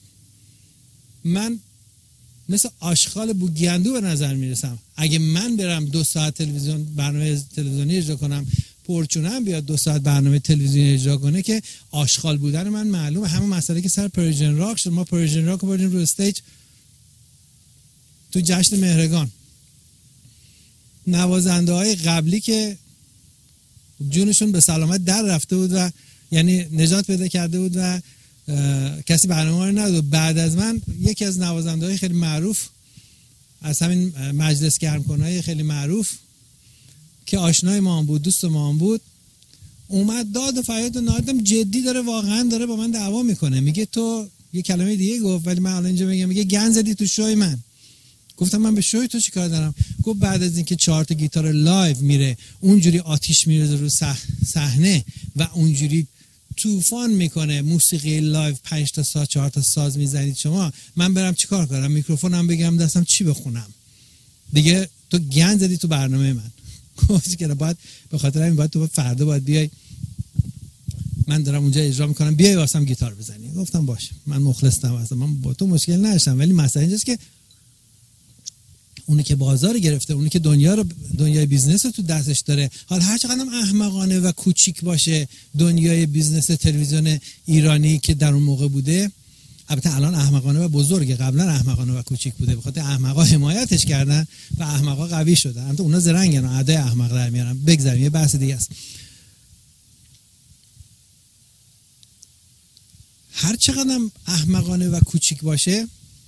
من مثل آشغال بوگیندو به نظر میرسم. اگه من برم دو ساعت تلویزیون برنامه تلویزیونی اجرا کنم، پرچونم بیاد دو ساعت برنامه تلویزیونی اجرا کنه که آشغال بودن من معلومه. همون مسئله که سر پرژن راک شد، ما پرژن راک رو بردیم رو استیج تو جشن مهرگان، نوازنده های قبلی که جونشون به سلامت در رفته بود و یعنی نجات پیدا کرده بود و کسی برنامه رو نداد، بعد از من یکی از نوازنده‌های خیلی معروف از همین مجلس گرمکنای خیلی معروف که آشنای ما هم بود، دوست ما هم بود، اومد داد و فریاد و نادم جدی داره، واقعا داره با من دعوا میکنه. میگه تو یه کلمه دیگه گفت ولی من الان اینجا میگم، میگه گند زدی تو شوی من. گفتم من به شوی تو چیکار دارم؟ گفت بعد از اینکه چهار تا گیتار لایو میره اونجوری آتیش میریزه رو صحنه و اونجوری طوفان میکنه موسیقی لایو، پنج تا ساز چهار تا ساز میزنید شما، من برم چیکار کنم؟ میکروفونم بگم دستم چی بخونم؟ دیگه تو گند زدی تو برنامه من. گفت که باید به خاطر همین باید تو فردا باید بیای، من دارم اونجا اجرا میکنم، بیای واسم گیتار بزنی. گفتم باشه، من مخلصم، اصلا من با تو مشکل نداشتم، ولی مسئله اینجاست که اونی که بازار گرفته، اونی که دنیا رو، دنیای بیزنس رو تو دستش داره، حالا هر چقدر احمقانه و کوچیک باشه دنیای بیزنس تلویزیون ایرانی که در اون موقع بوده، البته الان احمقانه و بزرگه، قبلا احمقانه و کوچیک بوده، به خاطر احمقا حمایتش کردن و احمقا قوی شدن. البته اونا زرنگن و ادای احمق در میارن. بگذاریم یه بحث دیگه است. هر چقدر احمقانه و کوچیک باشه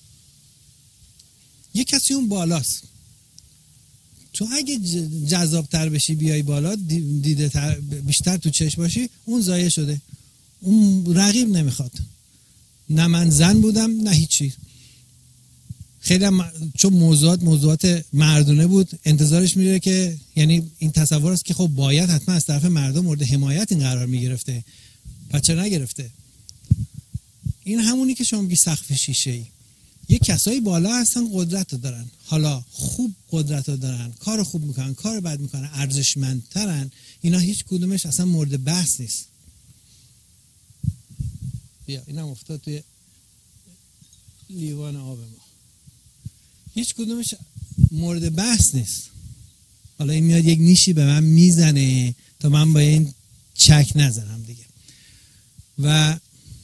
یه کسی اون بالاست. تو اگه جذابتر بشی بیای بالا، دیده تر بیشتر تو چشم باشی، اون ضایع شده، اون رقیب نمیخواد. نه من زن بودم نه هیچی. خیلی هم چون موضوعات موضوعات مردونه بود انتظارش میره که یعنی این تصور است که خب باید حتما از طرف مردم مورد حمایت این قرار میگرفته، پس چرا نگرفته؟ این همونی که شما میگی سقف شیشه‌ای. یه کسایی بالا هستن قدرت رو دارن، حالا خوب قدرت رو دارن، کار خوب میکنن، کار بد میکنن، ارزشمندترن، اینا هیچ کدومش اصلا مورد بحث نیست. بیا اینم افتاد توی لیوان آب ما هیچ کدومش مورد بحث نیست. حالا این میاد یک نیشی به من میزنه تا من با این چک نزنم دیگه. و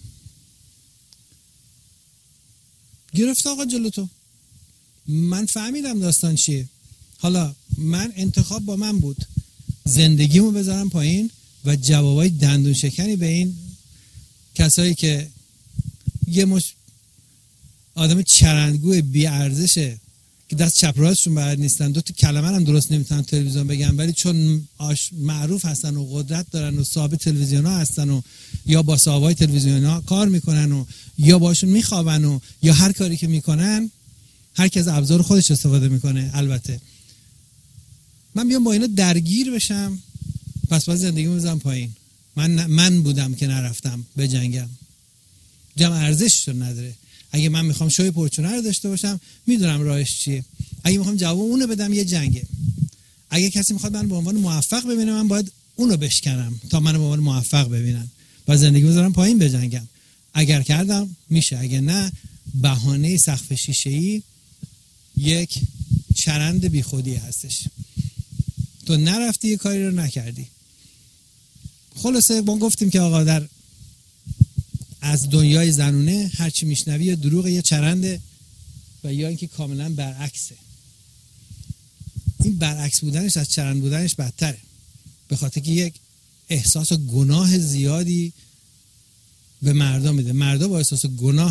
گرفته آقا جلو تو. من فهمیدم داستان چیه. حالا من انتخاب با من بود زندگیمو بذارم پایین و جوابای دندون شکنی به این کسایی که یه مش آدم چرندگوی بی ارزشه که دست چپ راستشون بلد نیستن، دو تا کلمه هم درست نمیتونن تلویزیون بگن، ولی چون معروف هستن و قدرت دارن و صاحب تلویزیون ها هستن و یا با صاحبای تلویزیون ها کار میکنن و یا باشون میخوابن و یا هر کاری که میکنن، هر کی از ابزار خودش استفاده میکنه. البته من بیام با اینا درگیر بشم، پس باید زندگیمو بزنم پایین. من من بودم که نرفتم به جنگم، جمع ارزشش نداره. اگه من میخوام شوی پرچونه رو داشته باشم میدونم راهش چیه. اگه میخوام جواب اونو بدم یه جنگه. اگه کسی میخواد من به عنوان موفق ببینه من باید اونو بشکنم تا منو به عنوان موفق ببینن. باید زندگیمو بذارم پایین بجنگم. اگر کردم میشه، اگه نه بهانه سقف شیشه‌ای یک چرند بیخودی هستش. تو نرفتی یه کاری رو نکردی. خلاصه ما گفتیم که آقا در از دنیای زنونه هرچی میشنوی یا دروغ یا چرنده و یا اینکه کاملا برعکسه. این برعکس بودنش از چرند بودنش بدتره، به خاطر که یک احساس گناه زیادی به مردم میده. مردا با احساس گناه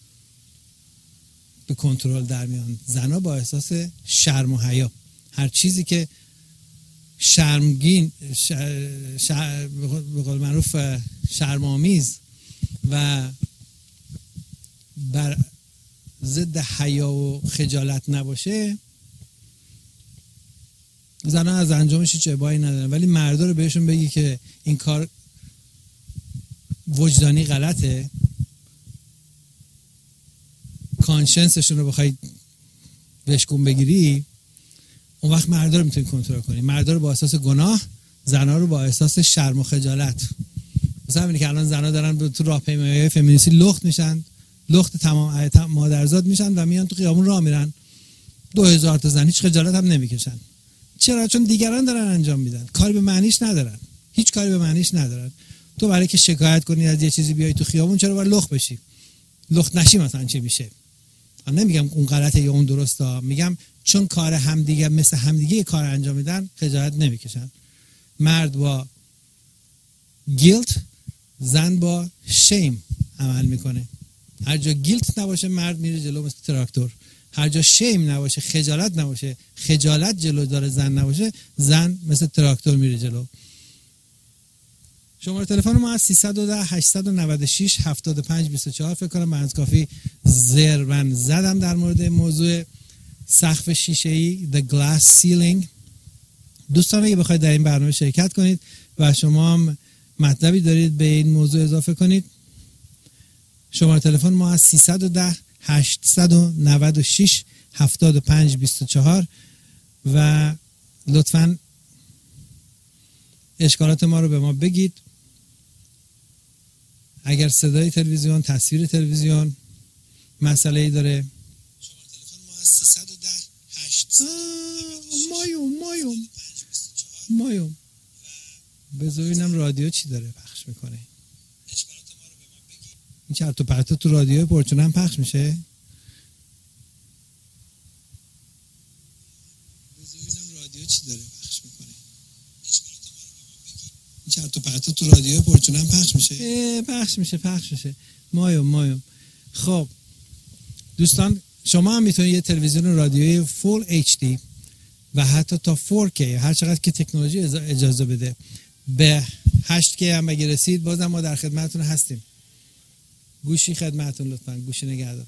به کنترل در میان، زنا با احساس شرم و حیا. هر چیزی که شرمگین شر... شر... به قول معروف شرم‌آمیز و بر ضد حیا و خجالت نباشه، زنها از انجامش هیچ ابایی ندارن. ولی مردا رو بهشون بگی که این کار وجدانی غلطه، کانشنسشون رو بخوای بشکون بگیری، اون وقت مردا رو میتونی کنترل کنی. مردا رو با احساس گناه، زنها رو با احساس شرم و خجالت. مثلا همینه که الان زنها دارن تو راهپیمایی فمینیستی لخت میشن، لخت تمام مادرزاد میشن و میان تو خیابون راه میرن، دو هزار تا زن، هیچ خجالت هم نمیکشن. چرا؟ چون دیگران دارن انجام میدن، کاری به معنیش ندارن، هیچ کاری به معنیش ندارن. تو برای که شکایت کنی از یه چیزی بیای تو خیابون، چرا باید لخت بشی؟ لخت نشی مثلا چی میشه؟ من نمیگم اون غلطه یا اون درسته، میگم چون کار همدیگه مثل همدیگه کار انجام میدن خجالت نمیکشن. مرد با گیلت، زن با شیم عمل میکنه. هر جا گیلت نباشه مرد میره جلو مثل تراکتور، هر جا شیم نباشه، خجالت نباشه، خجالت جلو داره زن نباشه، زن مثل تراکتور میره جلو. شماره تلفن ما از سیصد و ده هشتصد و نود و شش هفتاد و پنج بیست و چهار. فکر کنم من از کافی زربن زدم در مورد موضوع سقف شیشه‌ای The Glass Ceiling. دوستان اگه بخواید در این برنامه شرکت کنید و شما هم مطلبی دارید به این موضوع اضافه کنید، شماره تلفن ما از سیصد و ده هشتصد و نود و شش هفتاد و پنج بیست و چهار و لطفاً اشکالات ما رو به ما بگید. اگر صدای تلویزیون، تصویر تلویزیون مسئله‌ای داره، شماره تلفن ما از سیصد و ده هشتصد مایوم مایوم مایوم بذار ببینم رادیو چی داره پخش میکنه. اشکالات ما رو به ما بگید. این چرت و پرت تو رادیو پرچونه هم پخش میشه؟ بذار ببینم رادیو چی داره پخش میکنه. چرت و پرت تو رادیو پرچونه هم پخش میشه؟ پخش میشه پخش میشه مایوم مایوم. خب دوستان، شما هم میتونید یه تلویزیون رادیویی فول اچ دی و حتی تا فور کی هر چقدر که تکنولوژی اجازه بده به هشت کی هم اگه رسید، بازم ما در خدمتتون هستیم. گوشی خدمتتون، لطفاً گوشی نگهدار.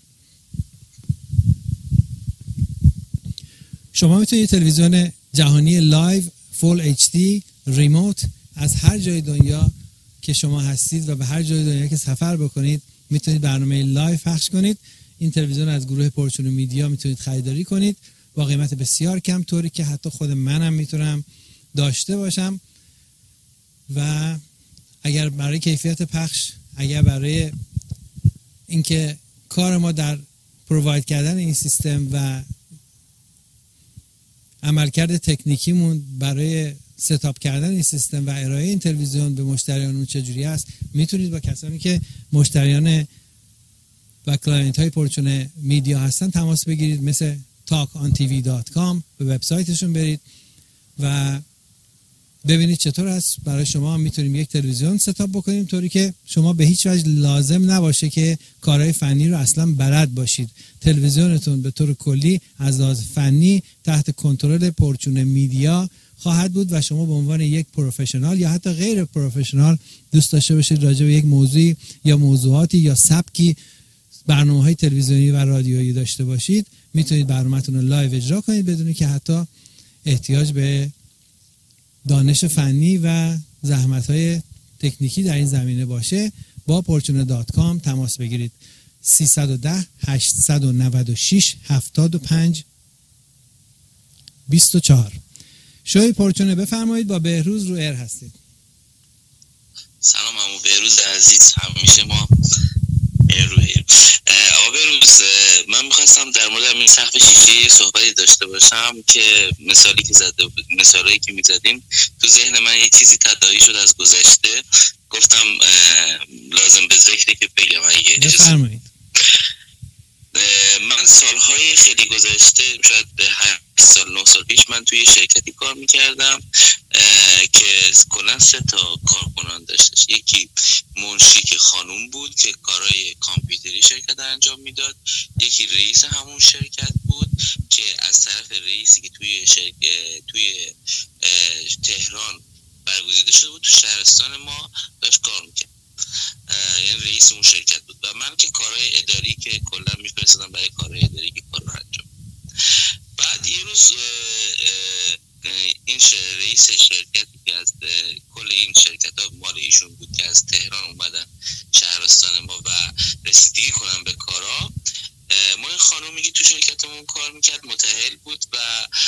شما میتونید یه تلویزیون جهانی لایو فول اچ دی ریموت از هر جای دنیا که شما هستید و به هر جای دنیا که سفر بکنید میتونید برنامه لایو پخش کنید. این تلویزیون از گروه پرچون میدیا میتونید خریداری کنید با قیمت بسیار کم، طوری که حتی خود منم میتونم داشته باشم. و اگر برای کیفیت پخش، اگر برای اینکه کار ما در پروواید کردن این سیستم و عملکرد تکنیکیمون برای ستاپ کردن این سیستم و ارائه این تلویزیون به مشتریانمون چجوری است، میتونید با کسانی که مشتریان و کلاینت های پرچون میدیا هستن تماس بگیرید، مثل تاک آن تی وی دات کام. به وبسایتشون برید و ببینید چطور است برای شما هم میتونیم یک تلویزیون ستاپ بکنیم، طوری که شما به هیچ وجه لازم نباشه که کارهای فنی رو اصلا بلد باشید. تلویزیونتون به طور کلی از لحاظ فنی تحت کنترل پرچون میدیا خواهد بود و شما به عنوان یک پروفشنال یا حتی غیر پروفشنال دوست داشته باشید راجع به یک موضوعی یا موضوعاتی یا سبکی برنامه‌های تلویزیونی و رادیویی داشته باشید، میتونید برنامه‌تون رو لایو اجرا کنید بدون که حتی احتیاج به دانش فنی و زحمت‌های تکنیکی در این زمینه باشه. با پورچون دات کام تماس بگیرید. سیصد و ده هشتصد و نود و شش هفتاد و پنج بیست و چهار. شوی پورچونه بفرمایید، با بهروز رو ایر هستید. سلام عمو بهروز عزیز، همیشه ما رو ایر. آقا بهروز، من میخواستم در مورد این سقف شیشه صحبتی داشته باشم که مثالی که زده بود، مثالی که میزدیم تو ذهن من یه چیزی تداعی شد از گذشته، گفتم لازم به ذکره که بگم. اگه بفرمایید. من سالهای خیلی گذشته، شاید به هشت سال نه سال پیش، من توی شرکتی کار میکردم که کلا سه تا کارکنان داشتش. یکی منشی که خانوم بود که کارهای کامپیوتری شرکت انجام میداد، یکی رئیس همون شرکت بود که از طرف رئیسی که توی شرکت توی تهران برگزیده شده بود، تو شهرستان ما داشت کار میکرد، یعنی رئیس اون شرکت بود و من که کارهای اداری که کلا میفرستادم برای کارهای اداری که کار رو انجام. بعد یه روز این رئیس شرکتی که از کل این شرکت ها مال ایشون بود که از تهران اومدن شهرستان ما و رسیدگی کنن به کارا، ما این خانومی که تو شرکتمون کار میکرد متأهل بود و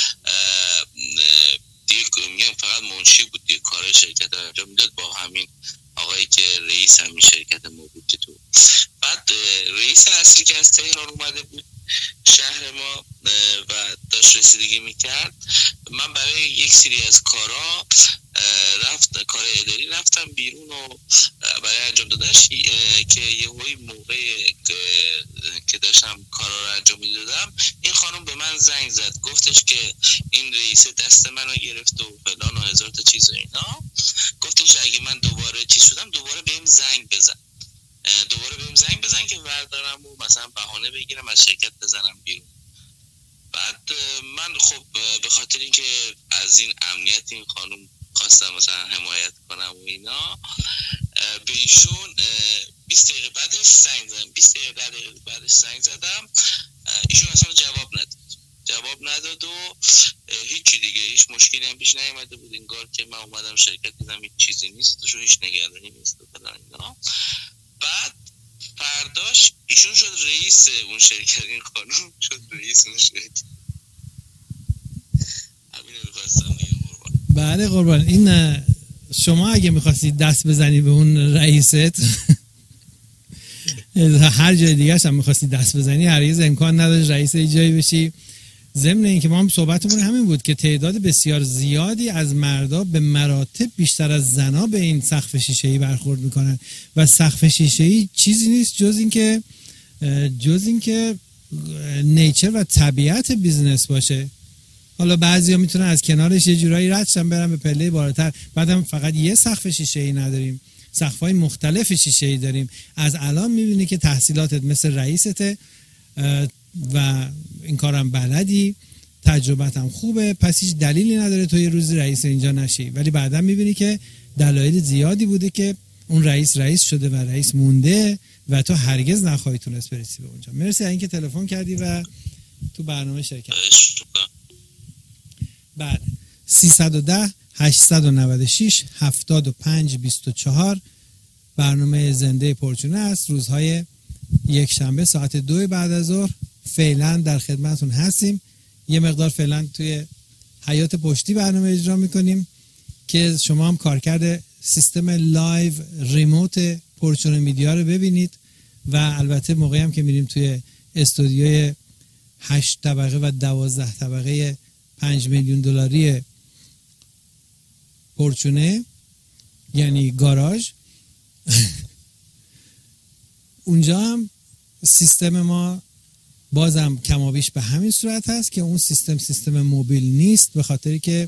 دیگه میگم فقط منشی بود، دیگه کارهای شرکت ها انجام میداد با همین آقایی که رئیس همین شرکت ما بود که تو. بعد رئیس اصلی که از تهران اومده بود شهر ما و داشت رسیدگی میکرد، من برای یک سری از کارا رفت کار اداری رفتم بیرون و برای انجام دادنش که یه هایی موقع که داشتم کارا رو انجام میدادم، این خانم به من زنگ زد، گفتش که این رئیس دست منو گرفت و فلان و هزار تا چیز و اینا. گفتش اگه من دوباره چیز شدم دوباره بهم زنگ بزن، دوباره بهم زنگ بزن که بردارم و مثلا بهانه بگیرم از شرکت بزنم بیرون. بعد من خب به خاطر اینکه از این امنیت این خانم خواستم مثلا حمایت کنم و اینا، به ایشون بیست دقیقه بعدش زنگ زدم، بیست دقیقه بعدش زنگ زدم، ایشون اصلا جواب نداد جواب نداد و هیچی دیگه، هیچ مشکلی هم پیش نیامده بود، انگار که من اومدم شرکت دیدم هیچ چیزی نیست و هیچ نگرانی نیست و فلان اینا. بعد فرداش ایشون شد رئیس اون شرکت، این خانم شد رئیس اون شرکت. همین رو می‌خواستم دیگه قربان. بله قربان، این شما اگه می‌خواستید دست بزنی به اون رئیست هر جای دیگه هم می‌خواستید دست بزنی، هرگز امکان نداشت رئیس یه جایی بشی. ضمن اینکه ما هم صحبتمون همین بود که تعداد بسیار زیادی از مردا به مراتب بیشتر از زنا به این سقف شیشه‌ای برخورد میکنن و سقف شیشه‌ای چیزی نیست جز اینکه جز اینکه نیچر و طبیعت بیزنس باشه. حالا بعضیا میتونن از کنارش یه جورایی رد شن برن به پله بالاتر، بعدم فقط یه سقف شیشه‌ای نداریم، سقف‌های مختلف شیشه‌ای داریم. از الان میبینی که تحصیلاتت مثل رئیسته و این کارم بلدی، تجربت هم خوبه، پس هیچ دلیلی نداره تو یه روزی رئیس اینجا نشی. ولی بعدا میبینی که دلایل زیادی بوده که اون رئیس رئیس شده و رئیس مونده و تو هرگز نخواهی تونست برسی به اونجا. مرسی اینکه تلفن کردی و تو برنامه شرکت. بعد سیصد و ده هشتصد و نود و شش هفتاد و پنج بیست و چهار برنامه زنده پورچونه است. روزهای یک شنبه ساعت دو بعد از ظهر فعلا در خدمتون هستیم. یه مقدار فعلا توی حیات پشتی برنامه اجرا میکنیم که شما هم کارکرد سیستم لایو ریموت پورچون میدیا رو ببینید و البته موقعی هم که میریم توی استودیوی هشت طبقه و دوازده طبقه پنج میلیون دلاری پورچونه، یعنی گاراژ. اونجا هم سیستم ما بازم کمابیش به همین صورت هست که اون سیستم سیستم موبیل نیست، به خاطری که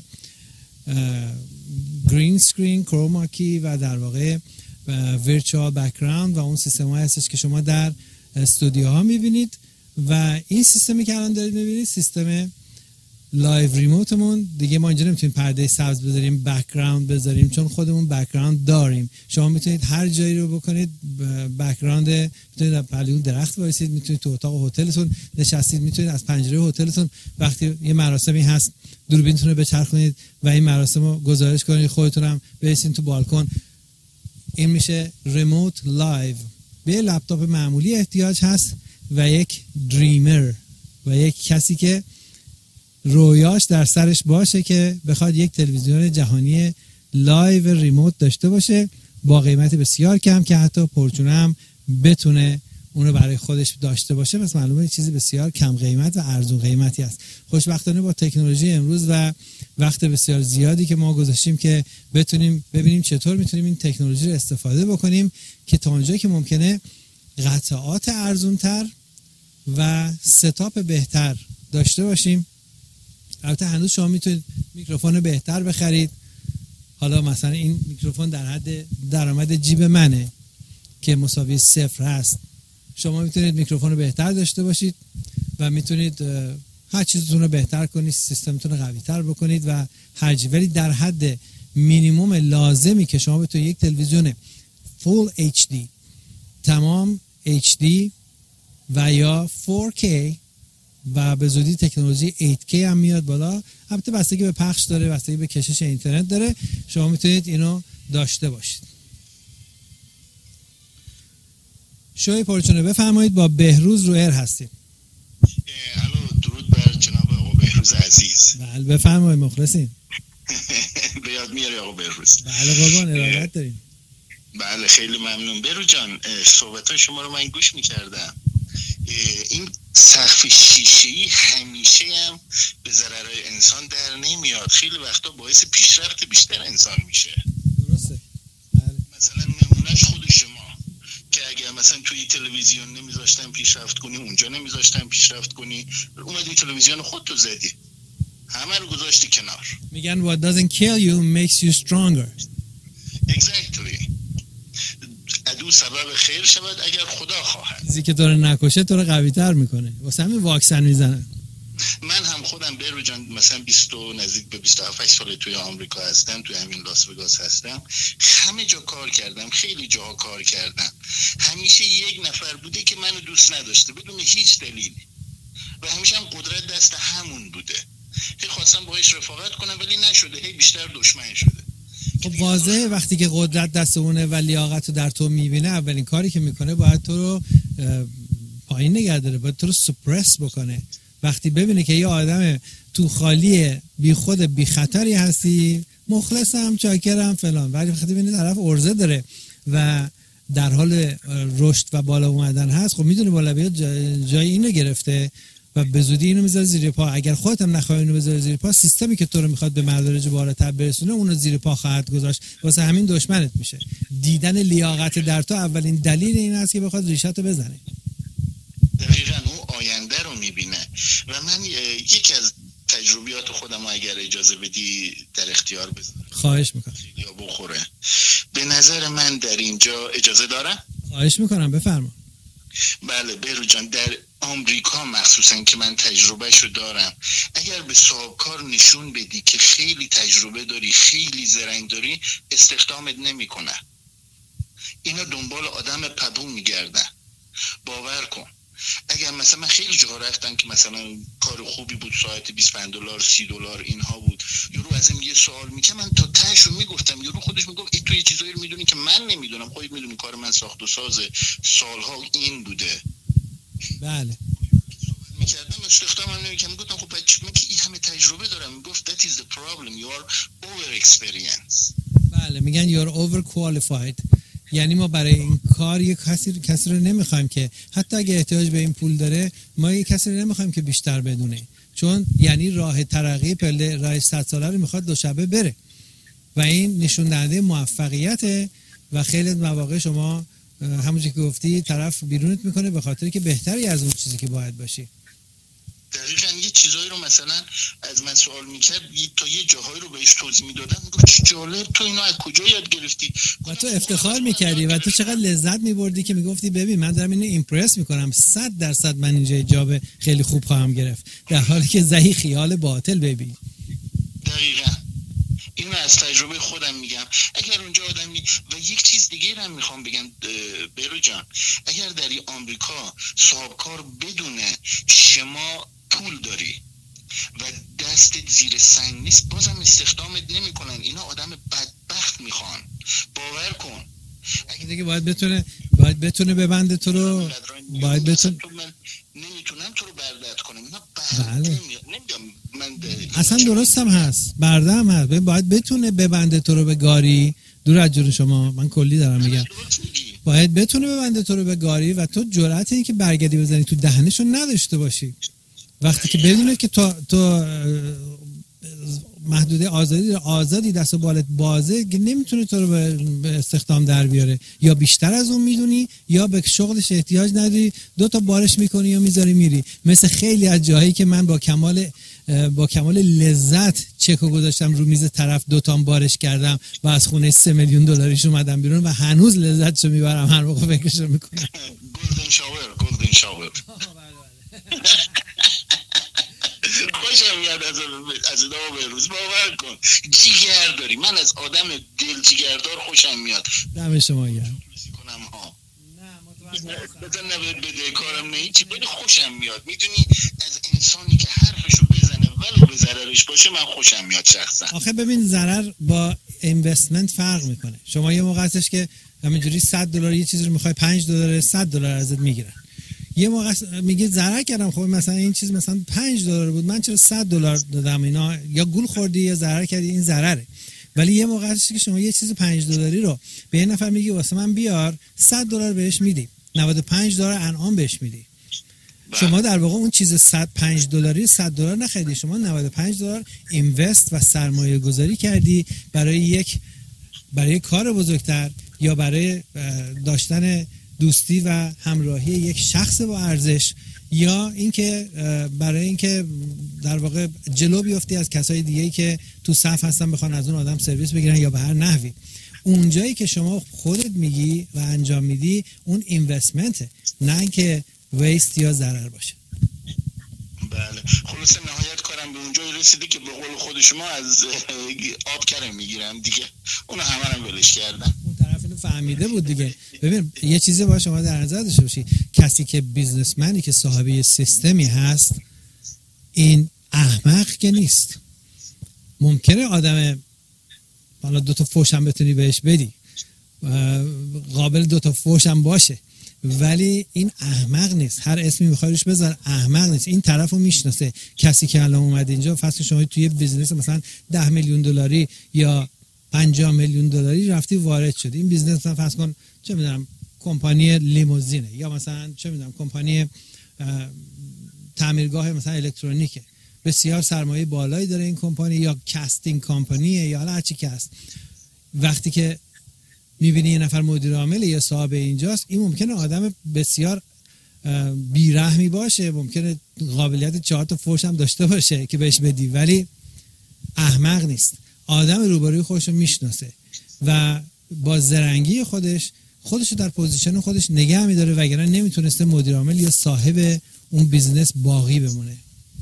گرین سکرین، کروما کی و در واقع ورچوال بک‌گراند و اون سیستم ها هستش که شما در استودیوها میبینید. و این سیستمی که الان دارید میبینید سیستم لایو ریموتمون دیگه. ما اینجا نمیتونیم پرده سبز بذاریم، بک‌گراند بذاریم، چون خودمون بک‌گراند داریم. شما میتونید هر جایی رو بکنید بک‌گراند، میتونید در پلوی درخت وایسید، میتونید تو اتاق هتلتون نشستید، میتونید از پنجره هتلتون وقتی یه مراسمی هست دوربینتون رو بچرخونید و این مراسم رو گزارش کنید، خودتون هم برسید تو بالکن. این میشه ریموت لایو. به لپتاپ معمولی احتیاج هست و یک دریمر و یک کسی که رویاش در سرش باشه که بخواد یک تلویزیون جهانی لایو ریموت داشته باشه با قیمت بسیار کم که حتی پورچونه هم بتونه اونو برای خودش داشته باشه. پس معلومه چیزی بسیار کم قیمت و ارزون قیمتی است. خوشبختانه با تکنولوژی امروز و وقت بسیار زیادی که ما گذاشتیم که بتونیم ببینیم چطور میتونیم این تکنولوژی رو استفاده بکنیم که تا اونجایی که ممکنه قطعات ارزونتر و ستاپ بهتر داشته باشیم. البته هنوز شما میتونید میکروفون بهتر بخرید. حالا مثلا این میکروفون در حد درآمد جیب منه که مساوی صفر هست. شما میتونید میکروفون بهتر داشته باشید و میتونید هر چیزتون رو بهتر کنید، سیستمتون رو قوی تر بکنید و هرچی، ولی در حد مینیمم لازمی که شما بتونید یک تلویزیون فول اچ دی، تمام اچ دی و یا فور کی و به زودی تکنولوژی ایت کی هم میاد بالا. البته بستگی به پخش داره، بستگی به کشش اینترنت داره. شما میتونید اینو داشته باشید. شوی پورچونه بفرمایید، با بهروز رو ایر هستیم. الو، درود بر جناب آقا بهروز عزیز. بله بفرمایید، مخلصیم. به یاد میاری آقا بهروز؟ بله قربان، ارادت داریم. بله خیلی ممنون بهروز جان. صحبت‌های شما رو من گوش می‌کردم. این سقف شیشه‌ای همیشه هم به ضررهای انسان در نمیاد، خیلی وقتا باعث پیشرفت بیشتر انسان میشه. درسته. بله. مثلا نمونهش خود شما که اگر مثلا توی تلویزیون نمیذاشتن پیشرفت کنی، اونجا نمیذاشتن پیشرفت کنی، اومدی تلویزیون خودتو زدی، همه رو گذاشتی کنار. میگن what doesn't kill you makes you stronger. exactly. ادو سبب خیر شود اگر خدا خواهد. چیزی که تو رو نکشه تو رو قوی تر میکنه. واسه همین واکسن میزنن. من هم خودم بهرو جان مثلا بیست و نزدیک به بیست و هفت سال توی آمریکا هستم، توی همین لاس وگاس هستم. همه جا کار کردم، خیلی جاها کار کردم. همیشه یک نفر بوده که منو دوست نداشته بدون هیچ دلیلی و همیشه هم قدرت دست همون بوده. هی خواستم باهاش رفاقت کنم ولی نشده، هی بیشتر دشمن شده. خب واضحه وقتی که قدرت دست اونه و لیاقت رو در تو میبینه، اولین کاری که میکنه باید تو رو پایین نگه داره، باید تو رو سپرس بکنه. وقتی ببینه که یه آدم تو خالی بی خود بی خطری هستی، مخلصم، چاکرم، فلان، ولی وقتی ببینه طرف ارزه داره و در حال رشد و بالا اومدن هست، خب میدونه بالا بیاد جای اینو گرفته و به زودی اینو میذاره زیر پا. اگر خودت هم نخوای اینو بذاری زیر پا، سیستمی که تو رو میخواد به مدارج بالاتر برسونه اونو زیر پا خواهد گذاشت. واسه همین دشمنت میشه. دیدن لیاقت در تو اولین دلیل این است که بخواد ریشتو بزنه. دقیقاً اون آینده رو میبینه و من یکی از تجربیات خودم اگر اجازه بدی در اختیار بذارم. خواهش میکنم. یا بخوره. به نظر من در اینجا اجازه دارم؟ خواهش میکنم بفرما. بله بهرو جان، در آمریکا مخصوصا که من تجربهشو دارم، اگر به صاحبکار نشون بدی که خیلی تجربه داری، خیلی زرنگ داری، استخدامت نمیکنه. اینا دنبال آدم پدوم میگردن. باور کن. اگر مثلا من خیلی جاها رفتم که مثلا کار خوبی بود، ساعت بیست و پنج دلار سی دلار اینها بود، یورو ازم یه سوال میکنه، من تا تهشو میگفتم، یورو خودش میگفت ای تو یه چیزایی رو میدونی که من نمیدونم، خودت میدونی کار من ساخت و ساز سالها این بوده. بله. میکردم استخدامم نمیکردم، میگفتم خب بچه من که این همه تجربه دارم، میگفت that is the problem you are over experience. بله میگن you are over qualified. یعنی ما برای این کار یک کسی کسی رو نمیخوایم که حتی اگه احتیاج به این پول داره، ما یک کسی رو نمیخوایم که بیشتر بدونه، چون یعنی راه ترقی پله راه صد ساله رو میخواد دو شبه بره و این نشون دهنده موفقیته و خیلی مواقع شما همونجوری که گفتی طرف بیرونت میکنه به خاطر که بهتری از اون چیزی که باید باشی. دقیقاً یه چیزایی رو مثلا از من سوال میکرد، تا یه جاهایی رو بهش توضیح میدادم، میگفت چه جالب، تو اینو از کجا یاد گرفتی؟ و تو افتخار میکردی و تو چقدر لذت میبردی که میگفتی ببین من دارم اینو ایمپرس میکنم، صد درصد من اینجا جاب خیلی خوب خواهم گرفت، در حالی که زهی خیال باطل. ببین دقیقاً اینو از تجربه خودم میگم. اگر اونجا آدمی و یک چیز دیگه هم میخوام بگم بیرو جان، اگر در آمریکا صاحبکار بدونه شما پول داری و دستت زیر سنگ نیست، بازم استخدامت نمیکنن. اینا آدم بدبخت میخوان، باور کن. اگه دیگه باید بتونه باید بتونه ببنده تو رو، باید بتونه. نمیتونم تو رو بردت کنم. اینا بله. نمیگم من اصلا درست هم هست، برده هم هست، باید بتونه ببنده تو رو به گاری. دور از جون شما، من کلی دارم میگم، باید بتونه ببنده تو رو به گاری و تو جرأت اینی که برگردی بزنی تو دهنشون نداشته باشی. وقتی که بدونه که تو تو محدوده آزادی آزادی دست و بالت بازه، نمیتونه تو رو به استخدام در بیاره. یا بیشتر از اون میدونی یا به شغلش احتیاج نداری، دو تا بارش میکنی یا میذاری میری. مثل خیلی از جاهایی که من با کمال با کمال لذت چکو گذاشتم رو میز طرف، دو تا بارش کردم و از خونه سه میلیون دلاریش اومدم بیرون و هنوز لذتشو میبرم، هر موقع فکرشو میکنم. گلدن شاور گلدن شاور خوشم میاد از از دو به روز، باور کن. جیگر داری، من از آدم دل جیگردار خوشم میاد. دم شما گرم. کنم ها بدن نباید بده کارم نه هیچی، ولی خوشم میاد. میدونی از انسانی که حرفشو بزنه ولو به ضررش باشه من خوشم میاد شخصا. آخه ببین ضرر با اینوستمنت فرق میکنه. شما یه موقع هستش که همینجوری صد دلار یه چیزی رو میخوای پنج دلار صد دلار ازت میگیرن. یه موقع میگه ضرر کردم، خب مثلا این چیز مثلا پنج دلار بود من چرا صد دلار دادم؟ اینا یا گول خوردی یا ضرر کردی، این ضرره. ولی یه موقع هست که شما یه چیز پنج دلاری رو به یه نفر میگی واسه من بیار، صد دلار بهش میدی، نود و پنج دلار انعام بهش میدی. شما در واقع اون چیز صد و پنج دلاری صد دلار نخریدی، شما نود و پنج دلار اینوست و سرمایه گذاری کردی برای یک برای کار بزرگتر یا برای داشتن دوستی و همراهی یک شخص با ارزش، یا اینکه برای اینکه در واقع جلو بیفتی از کسای دیگه‌ای که تو صف هستن بخوان از اون آدم سرویس بگیرن یا به هر نحوی. اونجایی که شما خودت میگی و انجام میدی اون اینوستمنته، نه اینکه ویست یا ضرر باشه. بله خلاص نهایت کارم به اونجایی رسیده که به قول خود شما از آب کرم میگیرم دیگه، اونو همه رو ولش کردم. اون طرف اینو فهمیده بود دیگه. ببین یه چیزی با شما در نظر داشته باشی، کسی که بیزنسمنی که صاحب یه سیستمی هست این احمق که نیست. ممکنه آدم حالا دو تا فوش هم بتونی بهش بدی، قابل دو تا فوش هم باشه، ولی این احمق نیست. هر اسمی میخوای روش بذار، احمق نیست. این طرفو میشناسه. کسی که الان اومد اینجا فرض شما توی بیزنس مثلا ده میلیون دلاری یا پنجاه میلیون دلاری رفتی وارد شدی، این بیزنس مثلا فرض کن چه میدونم کمپانی لیموزینه یا مثلا چه میدونم کمپانی تعمیرگاه مثلا الکترونیکه، بسیار سرمایه بالایی داره این کمپانی، یا کاستینگ کمپانیه یا هر چی که هست. وقتی که میبینی یه نفر مدیر عامل یا صاحب اینجاست، این ممکنه آدم بسیار بیرحمی باشه، ممکنه قابلیت چهار تا فوش هم داشته باشه که بهش بدی، ولی احمق نیست. آدم روبروی خودش رو میشناسه و با زرنگی خودش خودش در پوزیشن خودش نگه میداره، وگرنه نمیتونسته مدیر عامل یا صاحب اون بیزنس باقی بمونه.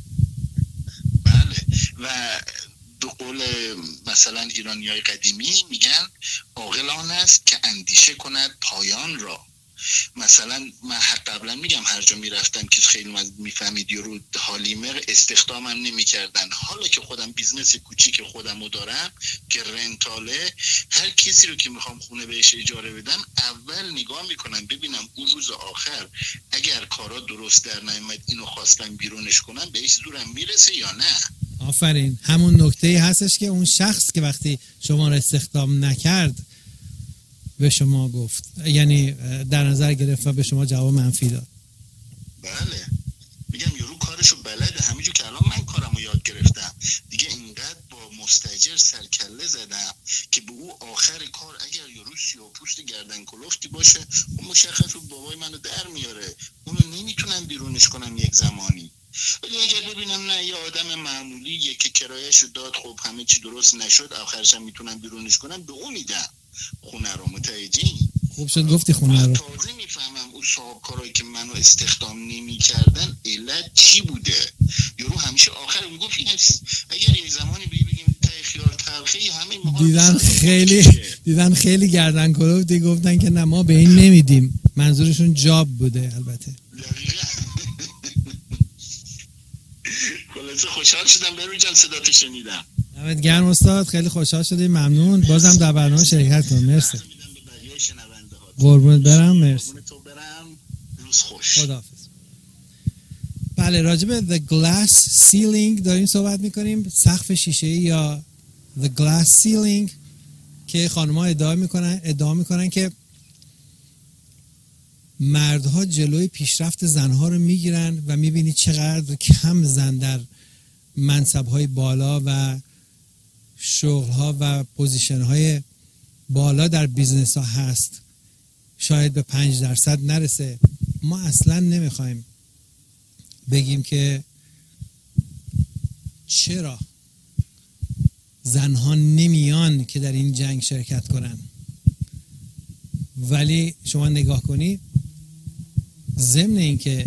بله و به قول مثلا ایرانیای قدیمی میگن عاقل آن است که اندیشه کند پایان را. مثلا من قبلا میگم هر جا میرفتم که خیلی من میفهمید یورو حالیمر استخدامم نمیکردن. حالا که خودم بیزنس کوچیک خودمو دارم که رنتاله، هر کسی رو که میخوام خونه بهش اجاره بدم اول نگاه میکنم ببینم اون روز آخر اگر کارا درست در نیامد اینو خواستم بیرونش کنم بهش زورم میرسه یا نه. آفرین. همون نکته‌ای هستش که اون شخص که وقتی شما رو استخدام نکرد به شما گفت، یعنی در نظر گرفت و به شما جواب منفی داد؟ بله میگم یارو کارشو بلده، همینجور که الان من کارمو یاد گرفتم دیگه، اینقدر با مستاجر سرکله زدم که به او آخر کار اگر یارو سیاه‌پوست گردن کلفتی باشه اون مشخص بود بابای منو در میاره، اونو نمیتونم بیرونش کنم یک زمانی. ولی اگر ببینم نه یه آدم معمولیه که کرایه‌شو داد، خب همه چی درست نشد، آخرش هم میتونم بیرونش کنم، به اون میدم خونه رو. متوجهی؟ خوب شد گفتی خونه رو. تازه میفهمم اون صاحب کارایی که منو استخدام نمی‌کردن علت چی بوده. یارو همیشه آخر میگفت این اگر یه زمانی بگی بگیم ته خیار تلخی همه دیدن خیلی دیدن خیلی گردن کلفتی گفتن که نه ما به این نمیدیم، منظورشون جاب بوده. البته خلاصه خوشحال شدم برو جان صداتو شنیدم. دمت گرم استاد، خیلی خوشحال شدیم، ممنون. بازم در برنامه شرکت کن. مرسی. قربونت برم. مرسی. روز خوش. خداحافظ. بله، راجع به the glass ceiling داریم صحبت میکنیم، سقف شیشه‌ای یا the glass ceiling، که خانم‌ها ادعا میکنن ادعا میکنن که مردها جلوی پیشرفت زنها رو میگیرن و میبینی چقدر کم زن در منصب‌های بالا و شغل‌ها و پوزیشن‌های بالا در بیزنس ها هست، شاید به پنج درصد نرسه. ما اصلا نمیخوایم بگیم که چرا زنها نمیان که در این جنگ شرکت کنن، ولی شما نگاه کنی ضمن این که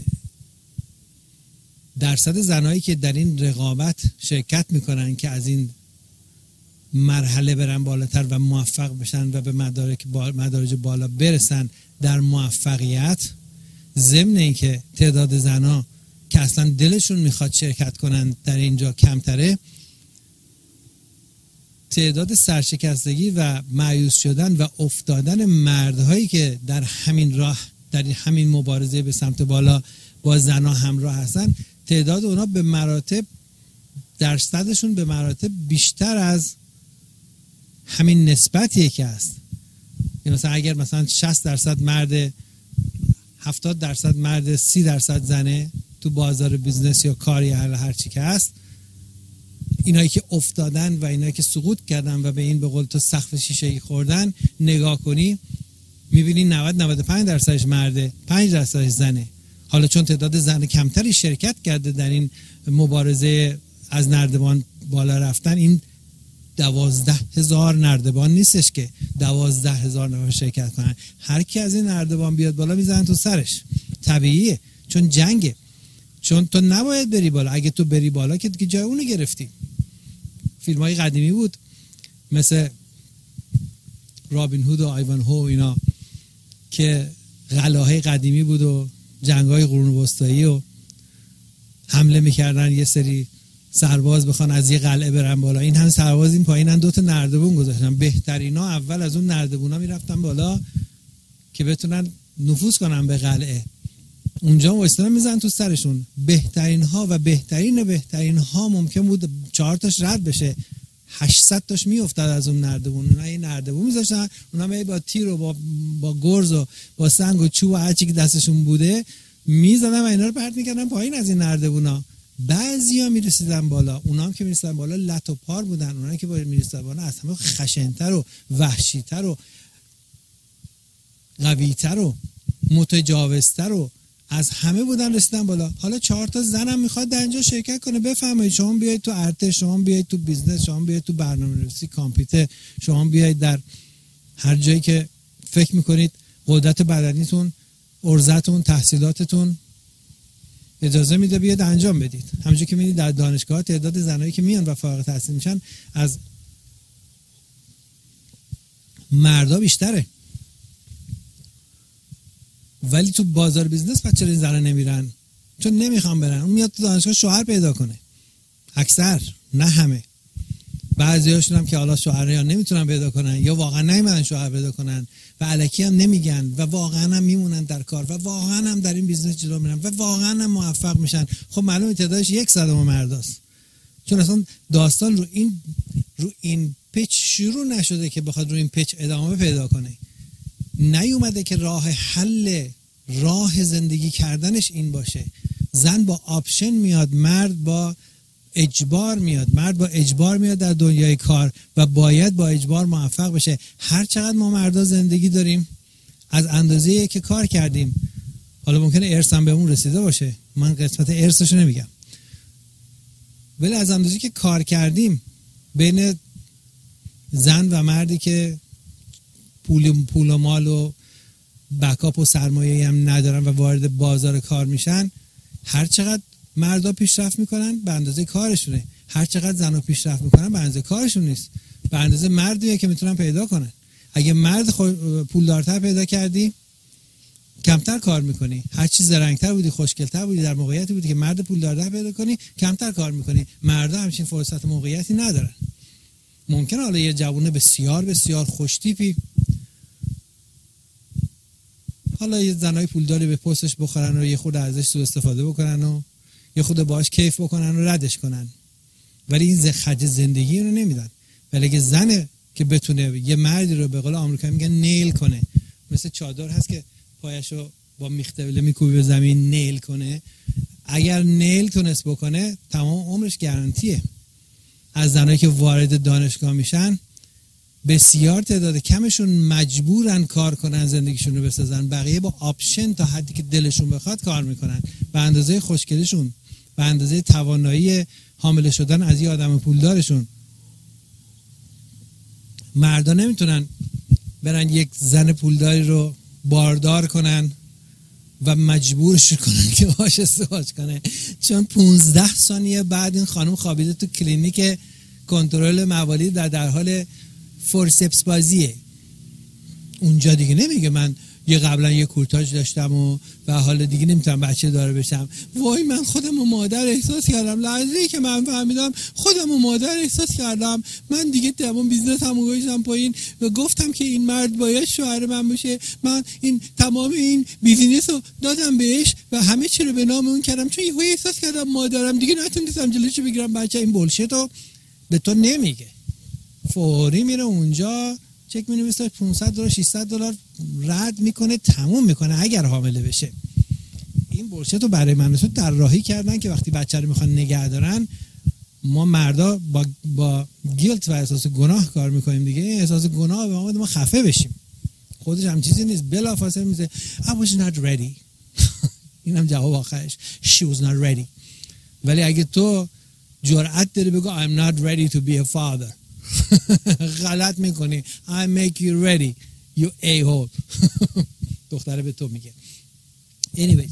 درصد زنهایی که در این رقابت شرکت میکنن که از این مرحله برن بالاتر و موفق بشن و به مدارک مدارج بالا برسن در موفقیت، ضمن این که تعداد زنها که اصلا دلشون میخواد شرکت کنن در اینجا کمتره، تعداد سرشکستگی و مایوس شدن و افتادن مردهایی که در همین راه در همین مبارزه به سمت بالا با زنها همراه هستن، تعداد اونا به مراتب درصدشون به مراتب بیشتر از همین نسبتیه که هست. یعنی مثلا اگر مثلا شصت درصد مرد، هفتاد درصد مرد، سی درصد زنه تو بازار بیزنس یا کاری هر هر چی که هست، اینایی که افتادن و اینایی که سقوط کردن و به این به قول تو سقف شیشه‌ای خوردن، نگاه کنی میبینی نود نود و پنج درصدش مرده، پنج درصدش زنه. حالا چون تعداد زن کمتری شرکت کرده در این مبارزه از نردبان بالا رفتن، این دوازده هزار نردبان نیستش که دوازده هزار نفر شرکت کنن. هر کی از این نردبان بیاد بالا میزنن تو سرش، طبیعیه، چون جنگه، چون تو نباید بری بالا. اگه تو بری بالا که دیگه جای اونو گرفتی. فیلم های قدیمی بود مثل رابین هود و آیوان هو اینا که قلعه‌های قدیمی بود و جنگ‌های قرون وسطایی و حمله میکردن یه سری سرباز بخوان از یه قلعه برن بالا، این هم سرباز این پایینن دو تا نردبون گذاشتن، بهترینا اول از اون نردبونا میرفتن بالا که بتونن نفوذ کنن به قلعه، اونجا وایسادن میزنن تو سرشون. بهترین ها و بهترین بهترین ها ممکن بود چهار تاش رد بشه، هشتصد تاش میافتاد از اون نردبون. اونا این نردبون میذاشتن، اونا با تیر و با با گرز و با سنگ و چوب و هر چی که دستشون بوده میزدن و اینا رو پرت میکردن پایین از این نردبونا. بعضیا میرسیدن بالا، اونا هم که میرسیدن بالا لط و پار بودن، اونا که میرسیدن بالا از همه خشن‌تر و وحشی‌تر و قوی‌تر و متجاوزتر و از همه بودن، رسیدن بالا. حالا چهار تا زنم میخواد در اینجا شرکت کنه. بفرمایید شما بیاید تو ارتش، شما بیاید تو بیزنس، شما بیاید تو برنامه‌نویسی کامپیوتر، شما بیاید در هر جایی که فکر میکنید قدرت بدنیتون، ارزتون، تحصیلاتتون اجازه میده بیاد انجام بدید. همونجوری که میبینید در دانشگاه تعداد زنایی که میان و فارغ التحصیل میشن از مردا بیشتره، ولی تو بازار بیزنس بچه‌ها این زنا نمیرن چون نمیخوام برن. اون میاد تو دانشگاه شوهر پیدا کنه، اکثر، نه همه، بعضیاشون هم که حالا شوهر یا نمیتونن پیدا کنن یا واقعا نمیدونن شوهر پیدا کنن و الکی هم نمیگن و واقعا هم میمونن در کار و واقعا هم در این بیزنس جلو میرن و واقعا هم موفق میشن. خب معلومه تعدادش یک صدم مرداست، چون اصلا داستان رو این رو این پیچ شروع نشده که بخواد رو این پیچ ادامه پیدا کنه. نیومده که راه حل راه زندگی کردنش این باشه. زن با آپشن میاد، مرد با اجبار میاد. مرد با اجبار میاد در دنیای کار و باید با اجبار موفق بشه. هر چقدر ما مردا زندگی داریم از اندازه‌ای که کار کردیم، حالا ممکنه ارث هم بهمون رسیده باشه، من قسمت ارثشو نمیگم، ولی از اندازه‌ای که کار کردیم بین زن و مردی که پول پول و مال و بکاپ و سرمایه‌ای هم ندارن و وارد بازار کار میشن، هر چقدر مردا پیشرفت میکنن به اندازه کارشونه، هر چقدر زن‌ها پیشرفت میکنن به اندازه کارشون نیست، به اندازه مردیه که میتونن پیدا کنن. اگه مرد پولدارتر پیدا کردی کمتر کار میکنی، هر چیز زرنگتر بودی، خوشگلتر بودی، در موقعیتی بودی که مرد پولدار پیدا کنی کمتر کار میکنی. مردا همچین فرصت موقعیتی ندارن. ممکنه حالا یه جوونه بسیار بسیار خوشتیپی، حالا یه زنای پولداری به پستش بخورن و یه خود ازش سوء استفاده بکنن و یه خود باهاش کیف بکنن و ردش کنن، ولی این خرج زندگی رو نمیدن. ولی اگه زنه که بتونه یه مردی رو به قول آمریکا میگن نیل کنه، مثل چادر هست که پایشو با میخته میکوبی به زمین نیل کنه، اگر نیل تونست بکنه تمام عمرش گارانتیه. از زنایی که وارد دانشگاه میشن بسیار تعداد کمشون مجبورن کار کنن زندگیشون رو بسازن، بقیه با آپشن تا حدی که دلشون بخواد کار میکنن به اندازه خوشگلشون، به اندازه توانایی حامله شدن از یه آدم پولدارشون. مردا نمیتونن برن یک زن پولداری رو باردار کنن و مجبورش کنن که باهاش ازدواج کنه، چون پونزده ثانیه بعد این خانم خوابیده تو کلینیک کنترل موالید در در حال فورسپس بازیه. اونجا دیگه نمیگه من یه قبلا یه کورتاژ داشتم و و حالا دیگه نمیتونم بچه دار بشم. وای من خودم و مادر احساس کردم، لحظه‌ای که من فهمیدم خودم و مادر احساس کردم من دیگه تمام بیزنسمو گذاشتم پایین و گفتم که این مرد باید شوهر من باشه. من این تمام این بیزینسو دادم بهش و همه چی رو به نام اون کردم، چون یهو احساس کردم مادرم دیگه نتونستم جلوشو بگیرم. بچه این بولشیتو به تو نمیگه، فوری میره اونجا چک می‌نویسه پانصد دلار ششصد دلار رد میکنه، تموم میکنه اگر حامله بشه. این بولشیت رو برای من تو طراحی کردن که وقتی بچه رو میخوان نگه دارن ما مردا با با گیلت و احساس گناه کار میکنیم دیگه. احساس گناه به ما ما خفه بشیم، خودش هم چیزی نیست. بلافاصله میگه I was not ready. اینم جواب آخرش she was not ready. ولی اگه تو جرأت داری بگو I'm not ready to be a father غلط میکنی. I make you ready you a-hole. دختره به تو میگه. anyways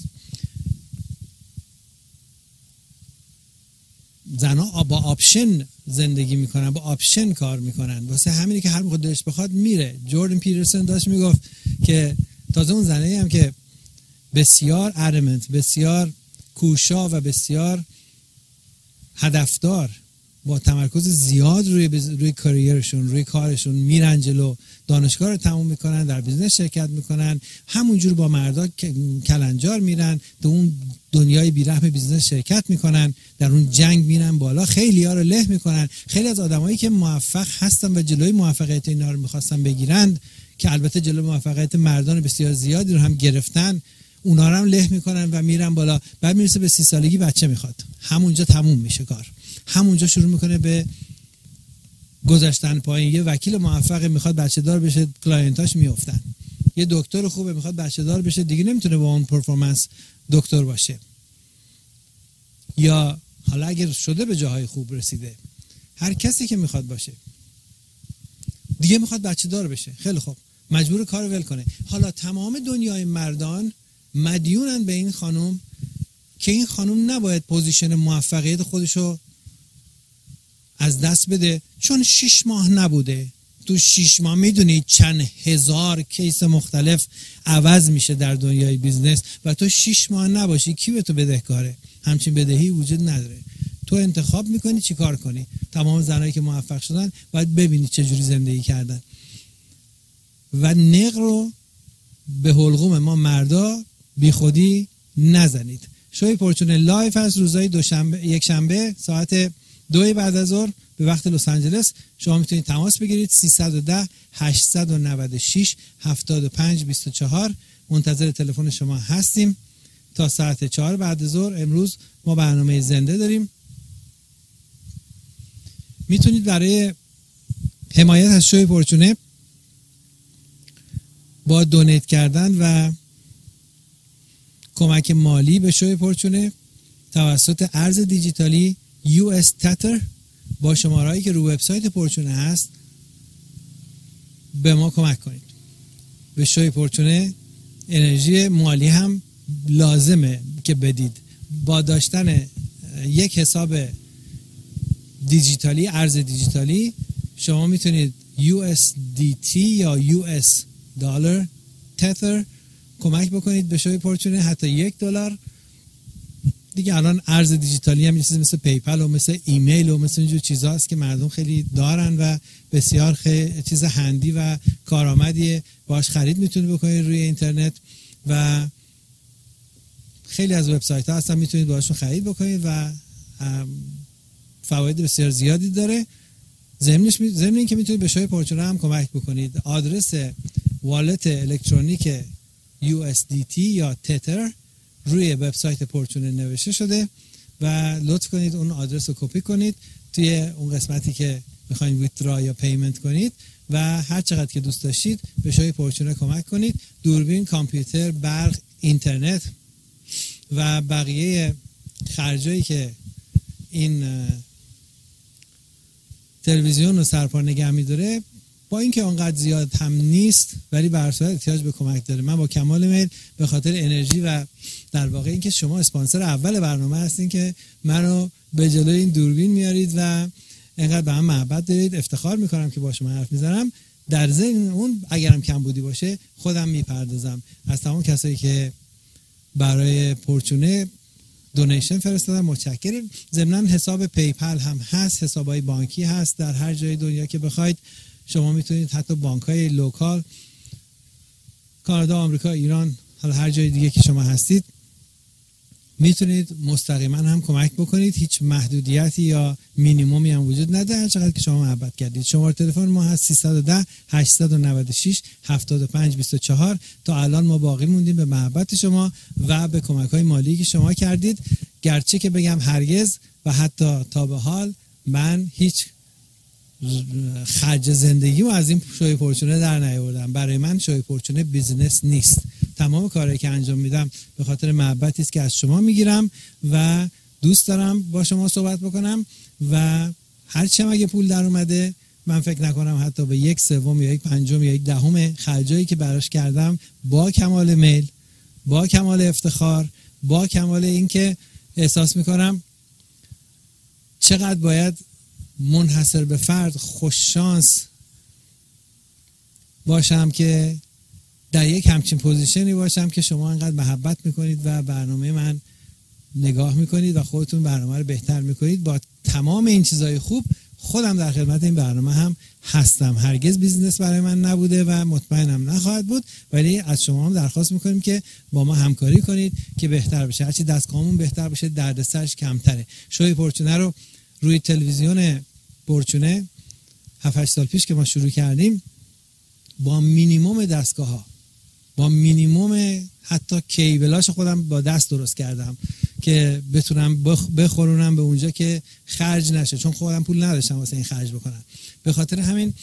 زنها با آپشن زندگی میکنن، با آپشن کار میکنن، واسه همینی که هر موقع دلش بخواد میره. جوردن پیترسون داشت میگفت که تازه اون زنایی هم که بسیار ادمنت، بسیار کوشا و بسیار هدفدار با تمرکز زیاد روی بز... روی کاریرشون، روی کارشون میرن جلو، دانشگاه رو تموم میکنن، در بیزنس شرکت میکنن، همونجور با مردا کلنجار میرن، در اون دنیای بیرحم بیزنس شرکت میکنن، در اون جنگ میرن بالا، خیلی ها رو له میکنن. خیلی از آدمایی که موفق هستن و جلوی موفقیت اینا رو میخواستن بگیرن که البته جلوی موفقیت مردان بسیار زیادی رو هم گرفتن، اونا رو هم له میکنن و میرن بالا. بعد میرسه به سی سالگی بچه میخواد، همونجا تموم میشه کار، همونجا شروع میکنه به گذاشتن پایین. یه وکیل موفق میخواد بچه دار بشه، کلاینتاش میافتن. یه دکتر خوبه میخواد بچه دار بشه، دیگه نمیتونه با اون پرفورمنس دکتر باشه. یا حالا اگر شده به جاهای خوب رسیده، هر کسی که میخواد باشه دیگه میخواد بچه دار بشه، خیلی خوب مجبور کار ول کنه. حالا تمام دنیای مردان مدیونن به این خانم که این خانم نباید پوزیشن موفقیت خودشو از دست بده، چون شش ماه نبوده. تو شش ماه میدونی چند هزار کیس مختلف عوض میشه در دنیای بیزنس و تو شش ماه نباشی کی به تو بدهکاره؟ همچین بدهی وجود نداره. تو انتخاب میکنی چی کار کنی. تمام زنایی که موفق شدن باید ببینی چه جوری زندگی کردن و نق رو به حلقوم ما مردا بی خودی نزنید. شوی پرچون لایف هست روزهای دوشنبه، یک شنبه ساعت دو بعد از ظهر به وقت لس آنجلس شما میتونید تماس بگیرید. سیصد و ده هشتصد و نود و شش هفتاد و پنج بیست و چهار منتظر تلفن شما هستیم تا ساعت چهار بعد از ظهر. امروز ما برنامه زنده داریم. میتونید برای حمایت از شوی پرچونه با دونیت کردن و کمک مالی به شوی پرچونه توسط ارز دیجیتالی یو اس تتر با شمارهایی که رو وبسایت پرچونه هست به ما کمک کنید. به شوی پرچونه انرژی مالی هم لازمه که بدید. با داشتن یک حساب دیجیتالی، ارز دیجیتالی، شما میتونید یو اس دی تی یا یو اس دلار تتر کمک بکنید به شوی پرچونه. حتی یک دلار دیگه. الان ارز دیجیتالی هم یه چیزی مثل پیپل و مثل ایمیل و مثل اینجور چیزاست که مردم خیلی دارن و بسیار خیلی چیز هندی و کارآمدیه. باش خرید میتونید بکنید روی اینترنت و خیلی از وبسایت ها هستن میتونید باشون خرید بکنید و فواید بسیار زیادی داره. ضمنش ضمن این که میتونید به شوی پرچونه هم کمک بکنید. آدرس والت الکترونیک یو اس دی تی یا تتر روی وبسایت پرچونه نوشته شده و لطف کنید اون آدرس رو کپی کنید توی اون قسمتی که میخواین ویترا یا پیمنت کنید و هر چقدر که دوست داشتید به شوی پرچونه کمک کنید. دوربین، کامپیوتر، برق، اینترنت و بقیه خرجایی که این تلویزیون رو سرپا نگه می‌داره با اینکه اونقدر زیاد هم نیست ولی به هر صورت احتیاج به کمک داره. من با کمال میل به خاطر انرژی و در واقع اینکه شما اسپانسر اول برنامه هستین که منو به جلوی این دوربین میارید و اینقدر به من محبت دارید، افتخار میکنم که با شما حرف میزنم. در ضمن اون اگرم کم بودی باشه خودم میپردازم. از تمام کسایی که برای پرچونه دونیشن فرستادن متشکرم. ضمناً حساب پیپل هم هست، حسابای بانکی هست در هر جای دنیا که بخواید. شما میتونید حتی بانک‌های لوکال کانادا، آمریکا، ایران، حالا هر جای دیگه که شما هستید میتونید مستقیما هم کمک بکنید. هیچ محدودیتی یا مینیمومی هم وجود نداره، هر چقدر که شما محبت کردید. شماره تلفن ما هست سیصد و ده هشتصد و نود و شش هفتاد و پنج بیست و چهار. تا الان ما باقی موندیم به محبت شما و به کمک‌های مالی که شما کردید. گرچه که بگم هرگز و حتی تا به حال من هیچ خرج زندگیمو از این شوی پرچونه در نیاوردم. برای من شوی پرچونه بیزینس نیست. تمام کارهایی که انجام میدم به خاطر محبتی است که از شما میگیرم و دوست دارم با شما صحبت بکنم و هرچی اگه پول در اومده من فکر نکنم حتی به یک سوم یا یک پنجم یا یک دهم خرجایی که براش کردم با کمال میل، با کمال افتخار، با کمال اینکه احساس میکنم چقدر باید منحصر به فرد خوش شانس باشم که در یک همچین پوزیشنی باشم که شما انقدر محبت میکنید و برنامه من نگاه میکنید و خودتون برنامه رو بهتر میکنید. با تمام این چیزای خوب خودم در خدمت این برنامه هم هستم. هرگز بیزنس برای من نبوده و مطمئنم نخواهد بود، ولی از شما هم درخواست میکنیم که با ما همکاری کنید که بهتر بشه. هرچی دستگاهمون بهتر بشه دردسرش کمتره. شوی پرچونه رو روی تلویزیون پرچونه هفت هشت سال پیش که ما شروع کردیم با مینیمم دستگاه ها، با مینیمم حتی کیبلاش خودم با دست درست کردم که بتونم بخورونم به اونجا که خرج نشه، چون خودم پول نداشتم واسه این خرج بکنم. به خاطر همین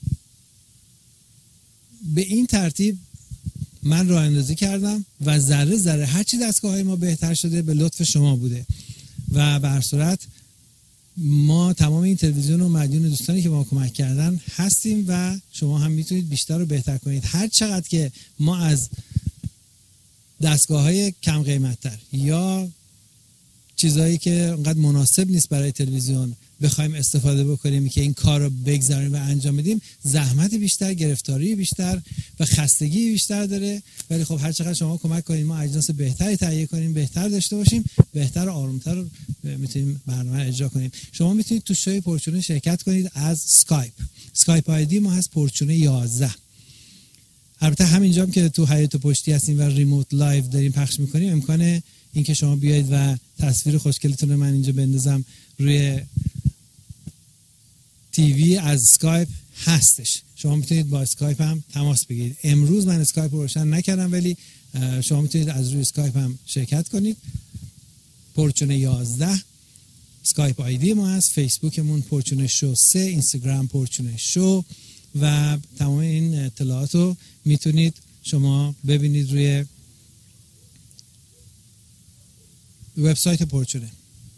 به این ترتیب من راه اندازی کردم و ذره ذره هرچی دستگاه های ما بهتر شده به لطف شما بوده و به هر صورت ما تمام این تلویزیون و مدیون دوستانی که ما کمک کردن هستیم و شما هم میتونید بیشتر و بهتر کنید. هر چقدر که ما از دستگاه های کم قیمت‌تر یا چیزایی که اونقدر مناسب نیست برای تلویزیون بخوایم استفاده بکنیم که این کار رو بگذاریم و انجام بدیم، زحمت بیشتر، گرفتاری بیشتر و خستگی بیشتر داره. ولی خب هر چقدر شما کمک کنید ما اجناس بهتری تهیه کنیم، بهتر داشته باشیم، بهتر و آرومتر میتونیم برنامه رو اجرا کنیم. شما میتونید تو شوی پرچونه شرکت کنید از اسکایپ. اسکایپ آیدی ما هست پرچونه یازده. البته همینجا هم که تو حیاط پشتی هستیم و ریموت لایو داریم پخش میکنیم، امکانه اینکه شما بیاید و تصویر خوشگلتون رو من اینجا بندازم روی تیوی از اسکایپ هستش. شما میتونید با اسکایپ هم تماس بگیرید. امروز من اسکایپ رو روشن نکردم ولی شما میتونید از روی اسکایپ هم شرکت کنید. پورچون یازده اسکایپ آیدی ما هست، فیسبوکمون پورچون شو سه، اینستاگرام پورچون شو و تمام این اطلاعات رو میتونید شما ببینید روی وبسایت پورچونه.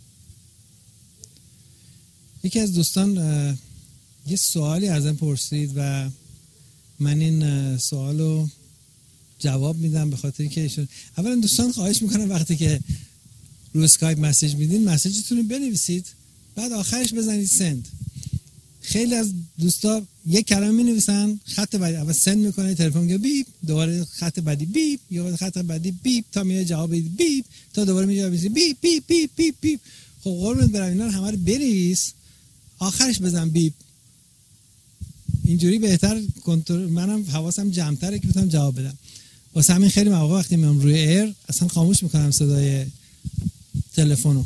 یکی از دوستان یه سوالی ازم پرسید و من این سوال رو جواب میدم به خاطر که ایشون اولا دوستان خواهش میکنم وقتی که رو اسکایپ مسیج میدین مسیجتون رو بنویسید بعد آخرش بزنید سند. خیلی از دوستا یک کلمه مینویسن خط بعدی اول سند میکنه تلفن میگه بیپ، دوباره خط بعدی بیپ، یا خط بعدی بیپ تا میاد جواب بیپ تا دوباره میاد بیپ بیپ بیپ بیپ بیپ بیپ. خب قربونت برم اینا رو همه رو بنویس آخرش بزن بیپ. اینجوری بهتر کنترل منم حواسم جمع‌تره که بتونم جواب بدم. واسه همین خیلی مواقع وقتی میام روی ایر اصلا خاموش میکنم صدای تلفنو.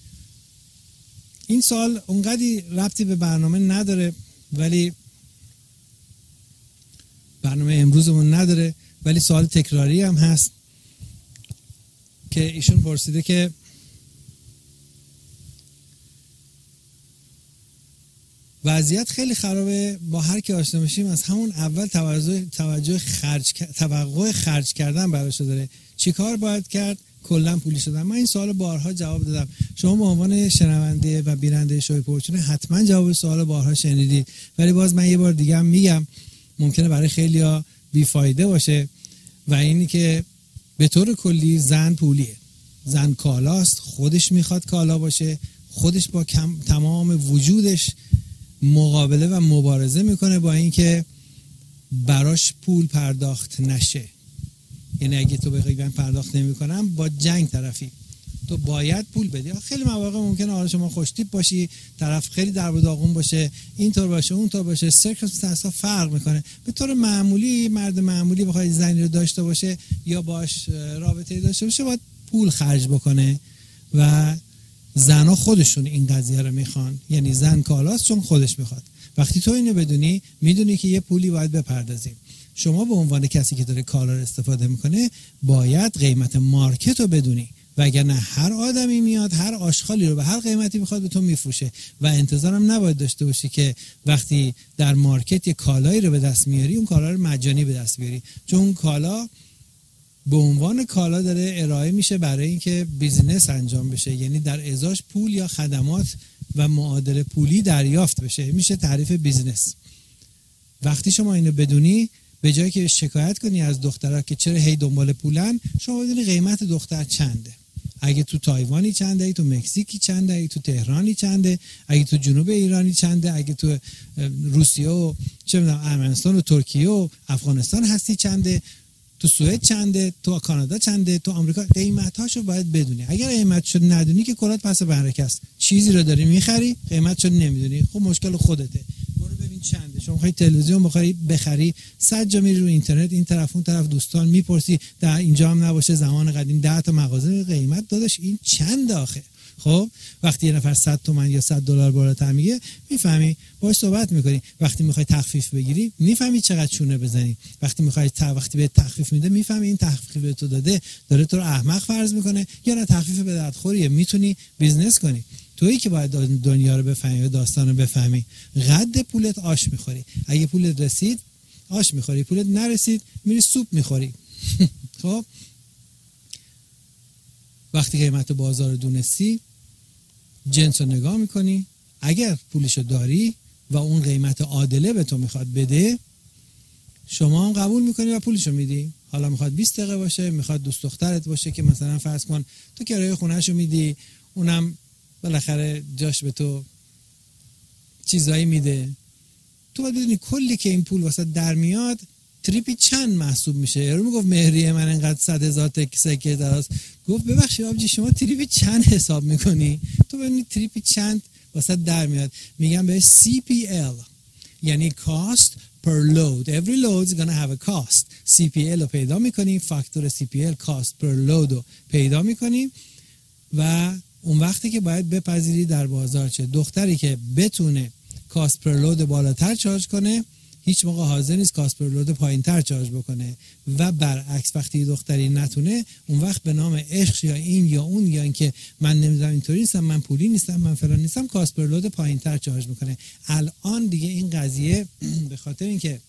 این سوال اونقدی ربطی به برنامه نداره ولی برنامه امروزمون نداره ولی سوال تکراری هم هست که ایشون پرسیده که وضعیت خیلی خرابه، با هر کی آشنا میشیم از همون اول توجه توجه خرج توقع خرج کردن براش داره. چیکار باید کرد؟ کلا پولی شدن. من این سوالو بارها جواب دادم. شما به عنوان شنونده و بیننده شوی پورچونه حتما جواب سوال بارها شنیدید ولی باز من یه بار دیگه هم میگم ممکنه برای خیلیا بیفایده باشه و اینی که به طور کلی زن پولیه. زن کالاست، خودش میخواد کالا باشه، خودش با کم تمام وجودش مقابله و مبارزه میکنه با اینکه براش پول پرداخت نشه. یعنی اگه تو بگی من پرداخت نمیکنم با جنگ طرفی، تو باید پول بدی. خیلی مواقع ممکنه حالا شما خوشتیپ باشی، طرف خیلی درب و داغون باشه، اینطور باشه اونطور باشه، سرکمستنس ها فرق میکنه. به طور معمولی مرد معمولی بخواد زنی رو داشته باشه یا باش رابطه داشته باشه باید پول خرج بکنه و زنها خودشون این قضیه رو میخوان. یعنی زن کالاست چون خودش میخواد. وقتی تو اینو بدونی میدونی که یه پولی باید بپردازیم. شما به عنوان کسی که داره کالا رو استفاده میکنه باید قیمت مارکت رو بدونی وگرنه هر آدمی میاد هر آشغالی رو به هر قیمتی میخواد به تو میفروشه و انتظارم نباید داشته باشی که وقتی در مارکت یه کالایی رو به دست میاری اون کالا رو مجانی به دست بیاری، چون اون کالا به عنوان کالا داره ارائه میشه برای اینکه بیزینس انجام بشه، یعنی در ازاش پول یا خدمات و معادل پولی دریافت بشه، میشه تعریف بیزینس. وقتی شما اینو بدونی به جایی که شکایت کنی از دخترها که چرا هی دنبال پولن، شما بدونی قیمت دختر چنده. اگه تو تایوانی چنده، اگه تو مکزیکی چنده، اگه تو تهرانی چنده، اگه تو جنوب ایرانی چنده، اگه تو روسیه و چه میدونم ارمنستان و ترکیه و افغانستان هستی چنده، تو سوئد چنده، تو کانادا چنده، تو آمریکا. قیمتاشو باید بدونی. اگر قیمتشو ندونی که کلات پس برکه است. چیزی رو داری میخری قیمتشو نمیدونی، خب مشکل خودته. برو ببین چنده. شما میخوای تلویزیون بخری بخری، صد جا میری رو اینترنت، این طرف اون طرف دوستان میپرسی، در اینجا هم نباشه زمان قدیم ده تا مغازه قیمت داداش این چند آخه. خب وقتی یه نفر صد تومن یا صد دلار بالاتر میگه میفهمی، باهاش صحبت میکنی. وقتی میخوای تخفیف بگیری میفهمی چقدر چونه بزنی. وقتی میخوای تا وقتی به تخفیف میده میفهمی این تخفیف به تو داده داره تو رو احمق فرض میکنه یا نه تخفیف به دردخوریه، میتونی بیزنس کنی. تویی که باید دنیا رو بفهمی و داستان رو بفهمی. قد پولت آش میخوری. اگه پولت رسید آش میخوری، پولت نرسید میری سوپ میخوری. خب وقتی قیمت بازار دونستی جنس رو نگاه میکنی، اگر پولشو داری و اون قیمت عادله به تو میخواد بده، شما هم قبول میکنی و پولشو میدی. حالا میخواد بیست دقیقه باشه، میخواد دوست دخترت باشه که مثلا فرض کن تو کرایه خونهشو میدی، اونم بالاخره جاش به تو چیزایی میده، تو باید بدونی کلی که این پول واسه در میاد تریپی چند محسوب میشه. یارو میگفت مهریه من انقدر صد هزار تک سکه دراست، گفت ببخشید آبجی شما تریپی چند حساب میکنی؟ تو ببینی تریپی چند واسه در میاد. میگم به سی پی ال یعنی cost per load. Every load is gonna have a cost. سی پی ال رو پیدا میکنی، فاکتور سی پی ال cost per load رو پیدا میکنی و اون وقتی که باید بپذیری در بازار چه دختری که بتونه کاست پر لود بالاتر چارج کنه، هیچ موقع حاضر نیست کاست پر لود پایینتر چارج بکنه. و برعکس وقتی دختری نتونه، اون وقت به نام عشق یا این یا اون یا اینکه من نمیدونم اینطوری نیستم، من پولی نیستم، من فلان نیستم، کاست پر لود پایینتر چارج میکنه. الان دیگه این قضیه به خاطر اینکه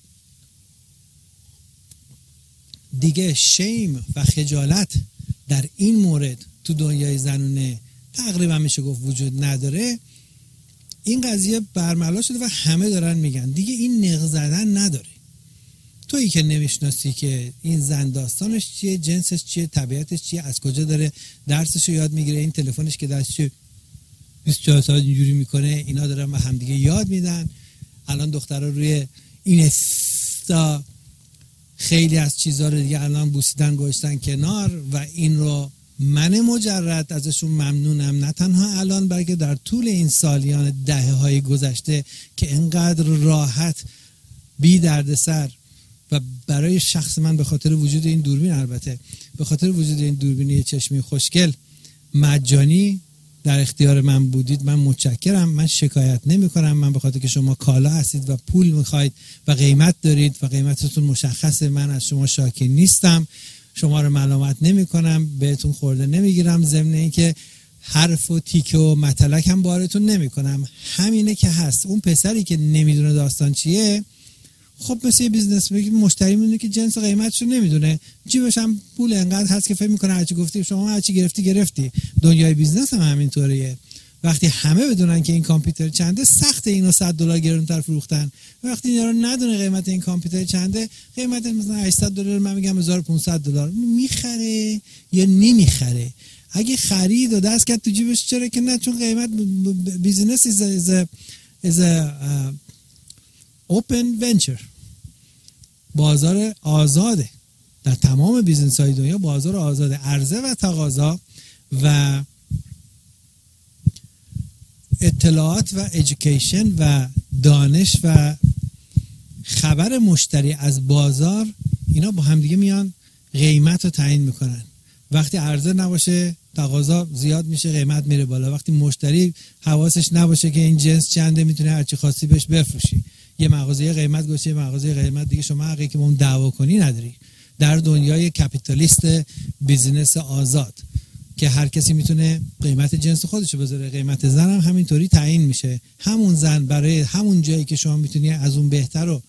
دیگه شیم و خجالت در این مورد تو دنیای زنونه تقریبا میشه گفت وجود نداره، این قضیه برملا شده و همه دارن میگن دیگه این نق زدن نداره. تویی که نمیشناسی که این زن داستانش چیه، جنسش چیه، طبیعتش چیه، از کجا داره درسشو یاد میگیره، این تلفنش که دستش بیست و چهار ساعت اینجوری میکنه، اینا دارن به هم دیگه یاد میدن. الان دخترها روی این استا خیلی از چیزها رو دیگه الان بوسیدن گذاشتن کنار و این رو من مجرد ازشون ممنونم، نه تنها الان بلکه در طول این سالیان دهه های گذشته که انقدر راحت بی دردسر و برای شخص من به خاطر وجود این دوربین، البته به خاطر وجود این دوربینی چشمی خوشگل مجانی در اختیار من بودید، من متشکرم. من شکایت نمی کنم، من به خاطر که شما کالا هستید و پول میخواید و قیمت دارید و قیمتتون مشخصه، من از شما شاکی نیستم، شما رو ملامت نمی کنم، بهتون خورده نمیگیرم، ضمن اینکه حرف و تیکه و مطلق هم بارتون نمی کنم. همینه که هست. اون پسری که نمیدونه داستان چیه، خب مثل یه بیزنس مشتری میدونه که جنس و قیمتشو نمیدونه، جیبش هم پول انقدر هست که فکر میکنه هرچی گفتی شما هرچی گرفتی گرفتی. دنیای بیزنس هم همینطوریه. وقتی همه بدونن که این کامپیوتر چنده، سخت اینو صد دلار گرونتر فروختن. وقتی اینا رو ندونه قیمت این کامپیوتر چنده، قیمت مثلا هشتصد دلار، من میگم هزار و پانصد دلار، میخره یا نمیخره؟ اگه خرید و دست کرد تو جیبش، چرا که نه؟ چون قیمت بیزینس از از از open venture، بازار آزاده. در تمام بیزنس های دنیا بازار آزاده، عرضه و تقاضا و اطلاعات و ایژوکیشن و دانش و خبر مشتری از بازار، اینا با هم دیگه میان قیمت رو تعیین میکنن. وقتی عرضه نباشه تقاضا زیاد میشه، قیمت میره بالا. وقتی مشتری حواسش نباشه که این جنس چنده، میتونه هرچی خواستی بهش بفروشی. یه مغازه قیمت گوشه، یه مغازه قیمت دیگه، شما حقی که با اون دعوا کنی نداری. در دنیای کپیتالیست بیزینس آزاد که هر کسی میتونه قیمت جنس خودشو بذاره، قیمت زن هم همینطوری تعیین میشه. همون زن برای همون جایی که شما میتونی از اون بهتر رو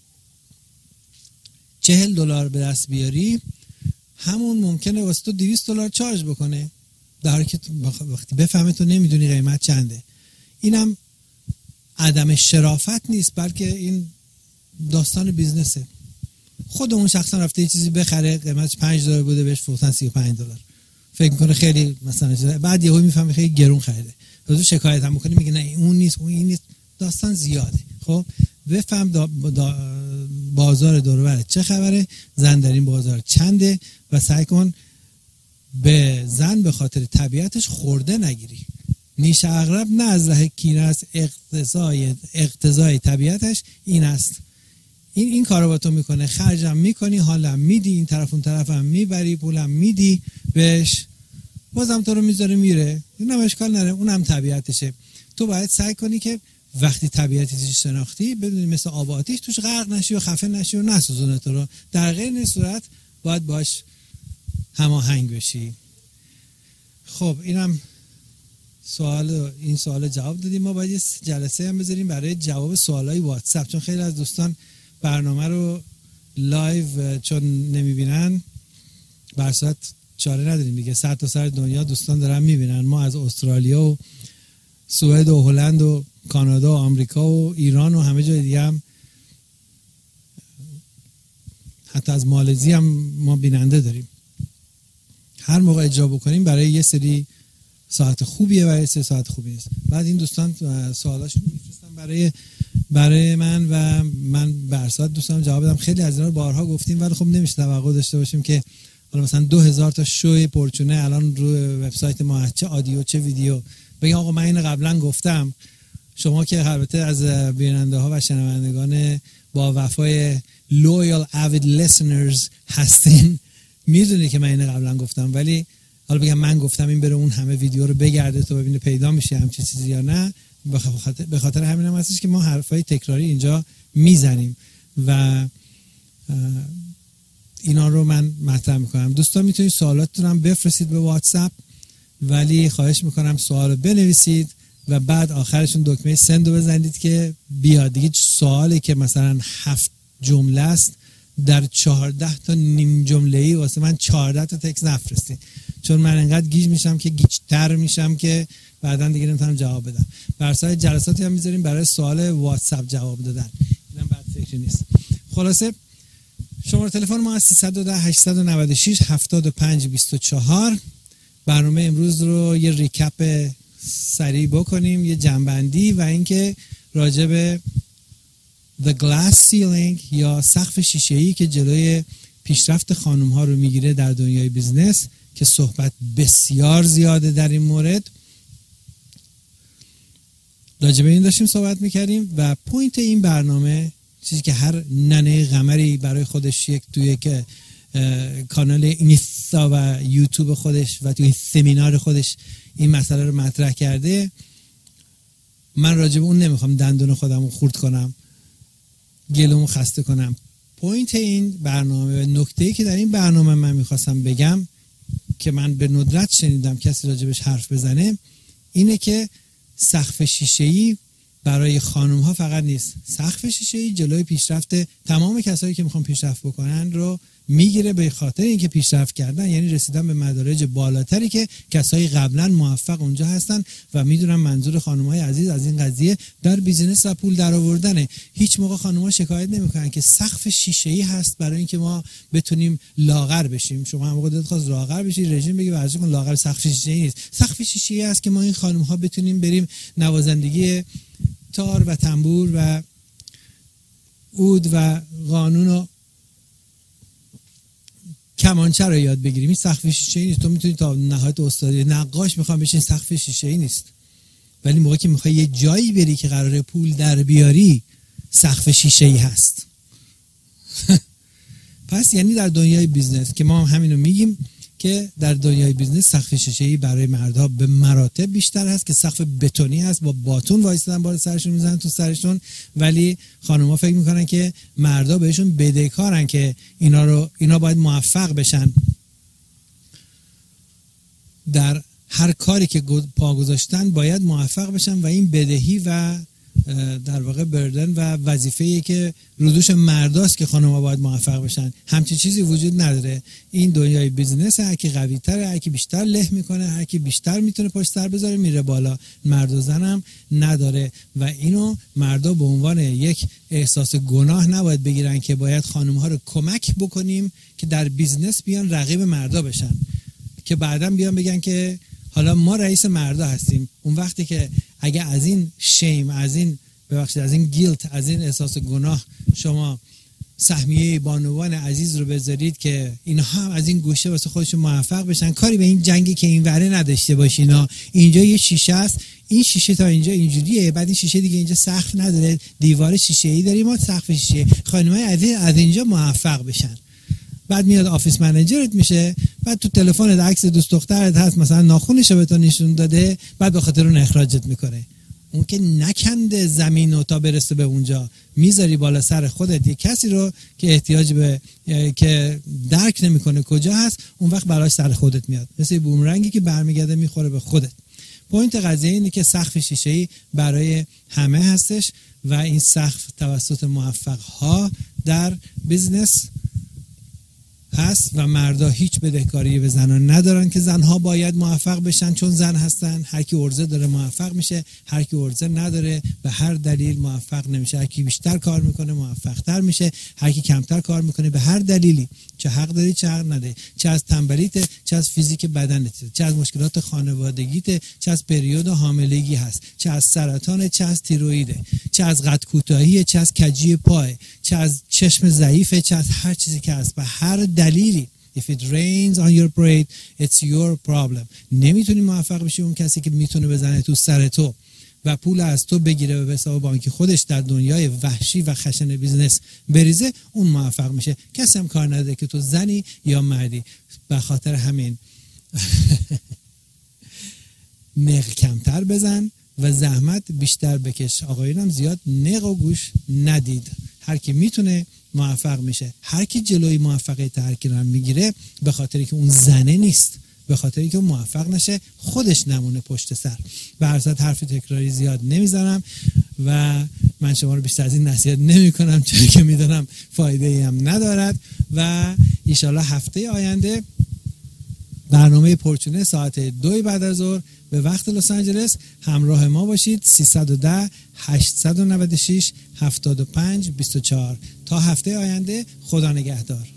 چهل دلار به دست بیاری، همون ممکنه واسه تو دویست دلار چارج بکنه، در حالی که وقتی بفهمه تو نمیدونی قیمت چنده. اینم عدم شرافت نیست، بلکه این داستان بیزنسه. خود اون شخصا رفته یه چیزی بخره، قیمتش پنج دلار بوده، بهش فروختن سی و پنج دلار، فکر میکنه خیلی مثلا، بعد یهو میفهمه خیلی گرون خریده، بعد شکایت هم میکنه، میگه نه اون نیست، اون این نیست. داستان زیاده. خب بفهم دا دا بازار دور و بر چه خبره، زن در این بازار چنده و سعی کن به زن به خاطر طبیعتش خورده نگیری. نیش عقرب نه از ره کینه است، اقتضای اقتضای طبیعتش این است. این این کارو با تو میکنه، خرجم میکنی، حالم میدی، این طرف اون طرفم میبری، پولم میدی بهش، بازم تو رو میذاره میره، اینم اشکال نره، اونم طبیعتشه. تو باید سعی کنی که وقتی طبیعتش شناختی، بدونی مثل آب آتیش توش غرق نشی و خفه نشی و نسوزونه تو رو. در غیر این صورت باید باش هماهنگ بشی. خب اینم سوال، این سوال جواب دادیم. ما باید یه جلسه هم بذاریم برای جواب سوالای واتساپ، چون خیلی از دوستان برنامه رو لایو چون نمیبینن، برصورت چاره نداریم دیگه. سر تا سر دنیا دوستان دارن میبینن. ما از استرالیا و سوئد و هلند و کانادا و آمریکا و ایران و همه جای دیگه هم، حتی از مالزی هم ما بیننده داریم. هر موقع اجرا بکنیم برای یه سری ساعت خوبیه، برای سه ساعت خوبی نیست. بعد این دوستان سوالاشون میفرستن برای برای من و من برصورت دوستان جواب بدم. خیلی از اینا رو بارها گفتیم، ولی خب نمیشه توقع داشته باشیم که حالا مثلا دو هزار تا شوی پرچونه الان روی وبسایت ما، چه آدیو چه ویدیو، بگم آقا من اینو قبلا گفتم. شما که البته از بیننده ها و شنوندگان با وفای loyal avid listeners هستین، میدونی که من اینو قبلا گفتم، ولی حالا بگم من گفتم این بره اون همه ویدیو رو بگرده تو ببینه پیدا میشه همچین چیزی یا نه، به خاطر همین هم هستش که ما حرفای تکراری اینجا میزنیم و اینا رو من مطرح میکنم. دوستان میتونید سوالاتتون هم بفرستید به واتساپ، ولی خواهش میکنم سوال رو بنویسید و بعد آخرشون دکمه سند رو بزنید که بیاد. دیگه سوالی که مثلا هفت جمله است در چهارده تا نیم جمله‌ای واسه من چهارده تا تکست نفرستید، چون من انقدر گیج میشم که گیج‌تر میشم که بعداً دیگه نمیتونم جواب بدم. برای جلساتی هم میذاریم برای سوال واتساپ جواب دادن، اینم بعد فکری نیست. خلاصه شماره تلفن ما از سیصد و ده هشتصد و نود و شش هفتاد و پنج بیست و چهار. برنامه امروز رو یه ریکپ سریع بکنیم، یه جنبندی و اینکه راجع به the glass ceiling یا سقف شیشه‌ای که جلوی پیشرفت خانم ها رو میگیره در دنیای بیزنس، که صحبت بسیار زیاده در این مورد، راجع به این داشتیم صحبت میکردیم. و پوینت این برنامه، چیزی که هر ننه قمری برای خودش یک توی که کانال اینستا و یوتیوب خودش و توی سمینار خودش این مسئله رو مطرح کرده، من راجع به اون نمیخوام دندون خودم رو خورد کنم، گلومو خسته کنم. پوینت این برنامه و نکته‌ای که در این برنامه من میخواستم بگم که من به ندرت شنیدم کسی راجبش حرف بزنه، اینه که سقف شیشه‌ای برای خانم ها فقط نیست. سقف شیشه‌ای جلوی پیشرفت تمام کسایی که میخوان پیشرفت بکنن رو میگیره، به خاطر اینکه پیشرفت کردن یعنی رسیدن به مدارج بالاتری که کسایی قبلا موفق اونجا هستن و میدونن منظور خانم‌های عزیز از این قضیه در بیزینس و پول در آوردنه. هیچ موقع خانم‌ها شکایت نمیکنن که سقف شیشه‌ای هست برای اینکه ما بتونیم لاغر بشیم. شما هم موقع دلت خواست لاغر بشی، رژیم بگی ورزش کن، لاغر سقف شیشه‌ای نیست. سقف شیشه‌ای هست که ما این خانم‌ها بتونیم بریم نوازندگی تار و تنبور و عود و قانون و کمانچه رو یاد بگیریم. این سقف شیشه‌ای نیست. تو میتونی تا نهایت استادی نقاش میخوام بشین، سقف شیشه‌ای نیست. ولی موقعی که میخوای یه جایی بری که قراره پول در بیاری، سقف شیشه‌ای هست. پس یعنی در دنیای بیزنس که ما همینو میگیم که در دنیای بیزنس سقف شیشه‌ای برای مردها به مراتب بیشتر هست که سقف بتونی هست، با باتون وایستادن بالا سرشون میزنن تو سرشون، ولی خانم‌ها فکر میکنن که مردا بهشون بدهکارن که اینا رو اینا باید موفق بشن در هر کاری که پا گذاشتن، باید موفق بشن و این بدهی و در واقع بردن و وظیفه‌ای که رو دوش مرداست که خانم‌ها باید موفق بشن. همچین چیزی وجود نداره. این دنیای بیزنس، هر کی قوی‌تره، هر کی بیشتر له میکنه، هر کی بیشتر میتونه پشت سر بذاره میره بالا. مرد و زن هم نداره و اینو مردا به عنوان یک احساس گناه نباید بگیرن که باید خانم‌ها رو کمک بکنیم که در بیزنس بیان رقیب مردا بشن، که بعداً بیان بگن که حالا ما رئیس مردا هستیم. اون وقتی که اگه از این شیم، از این ببخشید از این گیلت، از این احساس گناه شما سهمیه بانوان عزیز رو بذارید که اینها هم از این گوشه واسه خودشون موفق بشن، کاری به این جنگی که این وره نداشته باشینا. اینجا یه شیشه است، این شیشه تا اینجا اینجوریه، بعد این شیشه دیگه اینجا سقف نداره، دیوار شیشه‌ای داریم، ما سقف شیشه. خانم‌های عزیز از اینجا موفق بشن. بعد میاد آفیس منیجرت میشه، بعد تو تلفنت عکس دوست دخترت هست، مثلا ناخونش رو به تو نشون داده، بعد به خاطر اون اخراجت میکنه. اون که نکنده زمین رو تا برسه به اونجا، میذاری بالا سر خودت یه کسی رو که احتیاج به که درک نمیکنه کجا هست، اون وقت براش سر خودت میاد، مثل بومرنگی که برمیگرده میخوره به خودت. پوینت قضیه اینه که سقف شیشه‌ای برای همه هستش و این سقف توسط موفق ها در بیزنس هست و مردا هیچ بدهکاری به زنان ندارن که زنها باید موفق بشن چون زن هستن. هر کی ارزه داره موفق میشه، هر کی ارزه نداره به هر دلیل موفق نمیشه. هر کی بیشتر کار میکنه موفق تر میشه، هر کی کمتر کار میکنه به هر دلیلی، چه حق داری چه حق نداری، چه از تنبلیت، چه از فیزیک بدنت، چه از مشکلات خانوادگیت، چه از پریود حاملگی هست، چه از سرطان، چه از تیروئید، چه از قد کوتاهی، چه از کجی پای، چه از چشم ضعیفه، چه از هر چیزی که هست، به هر دلیلی. If it rains on your parade, it's your problem. نمیتونی موفق بشی اون کسی که میتونه بزنه تو سر تو و پول از تو بگیره به حساب بانکی خودش در دنیای وحشی و خشن بیزنس بریزه، اون موفق میشه. کسی هم کار نداره که تو زنی یا مردی. به خاطر همین نق کمتر بزن و زحمت بیشتر بکش. آقایونم زیاد نق و گوش ندید. هر کی میتونه موفق میشه. هر کی جلوی موفقیت هر کی رو میگیره به خاطری که اون زنه نیست، به خاطری که اون موفق نشه خودش نمونه پشت سر. به هر صورت حرف تکراری زیاد نمیزنم و من شما رو بیشتر از این نصیحت نمی کنم چون که میدونم فایده ای هم ندارد. و ایشالله هفته آینده برنامه پرچونه ساعت دو بعد از ظهر به وقت لس آنجلس همراه ما باشید. سیصد و ده هشتصد و نود و شش هفتاد و پنج بیست و چهار. تا هفته آینده، خدا نگهدار.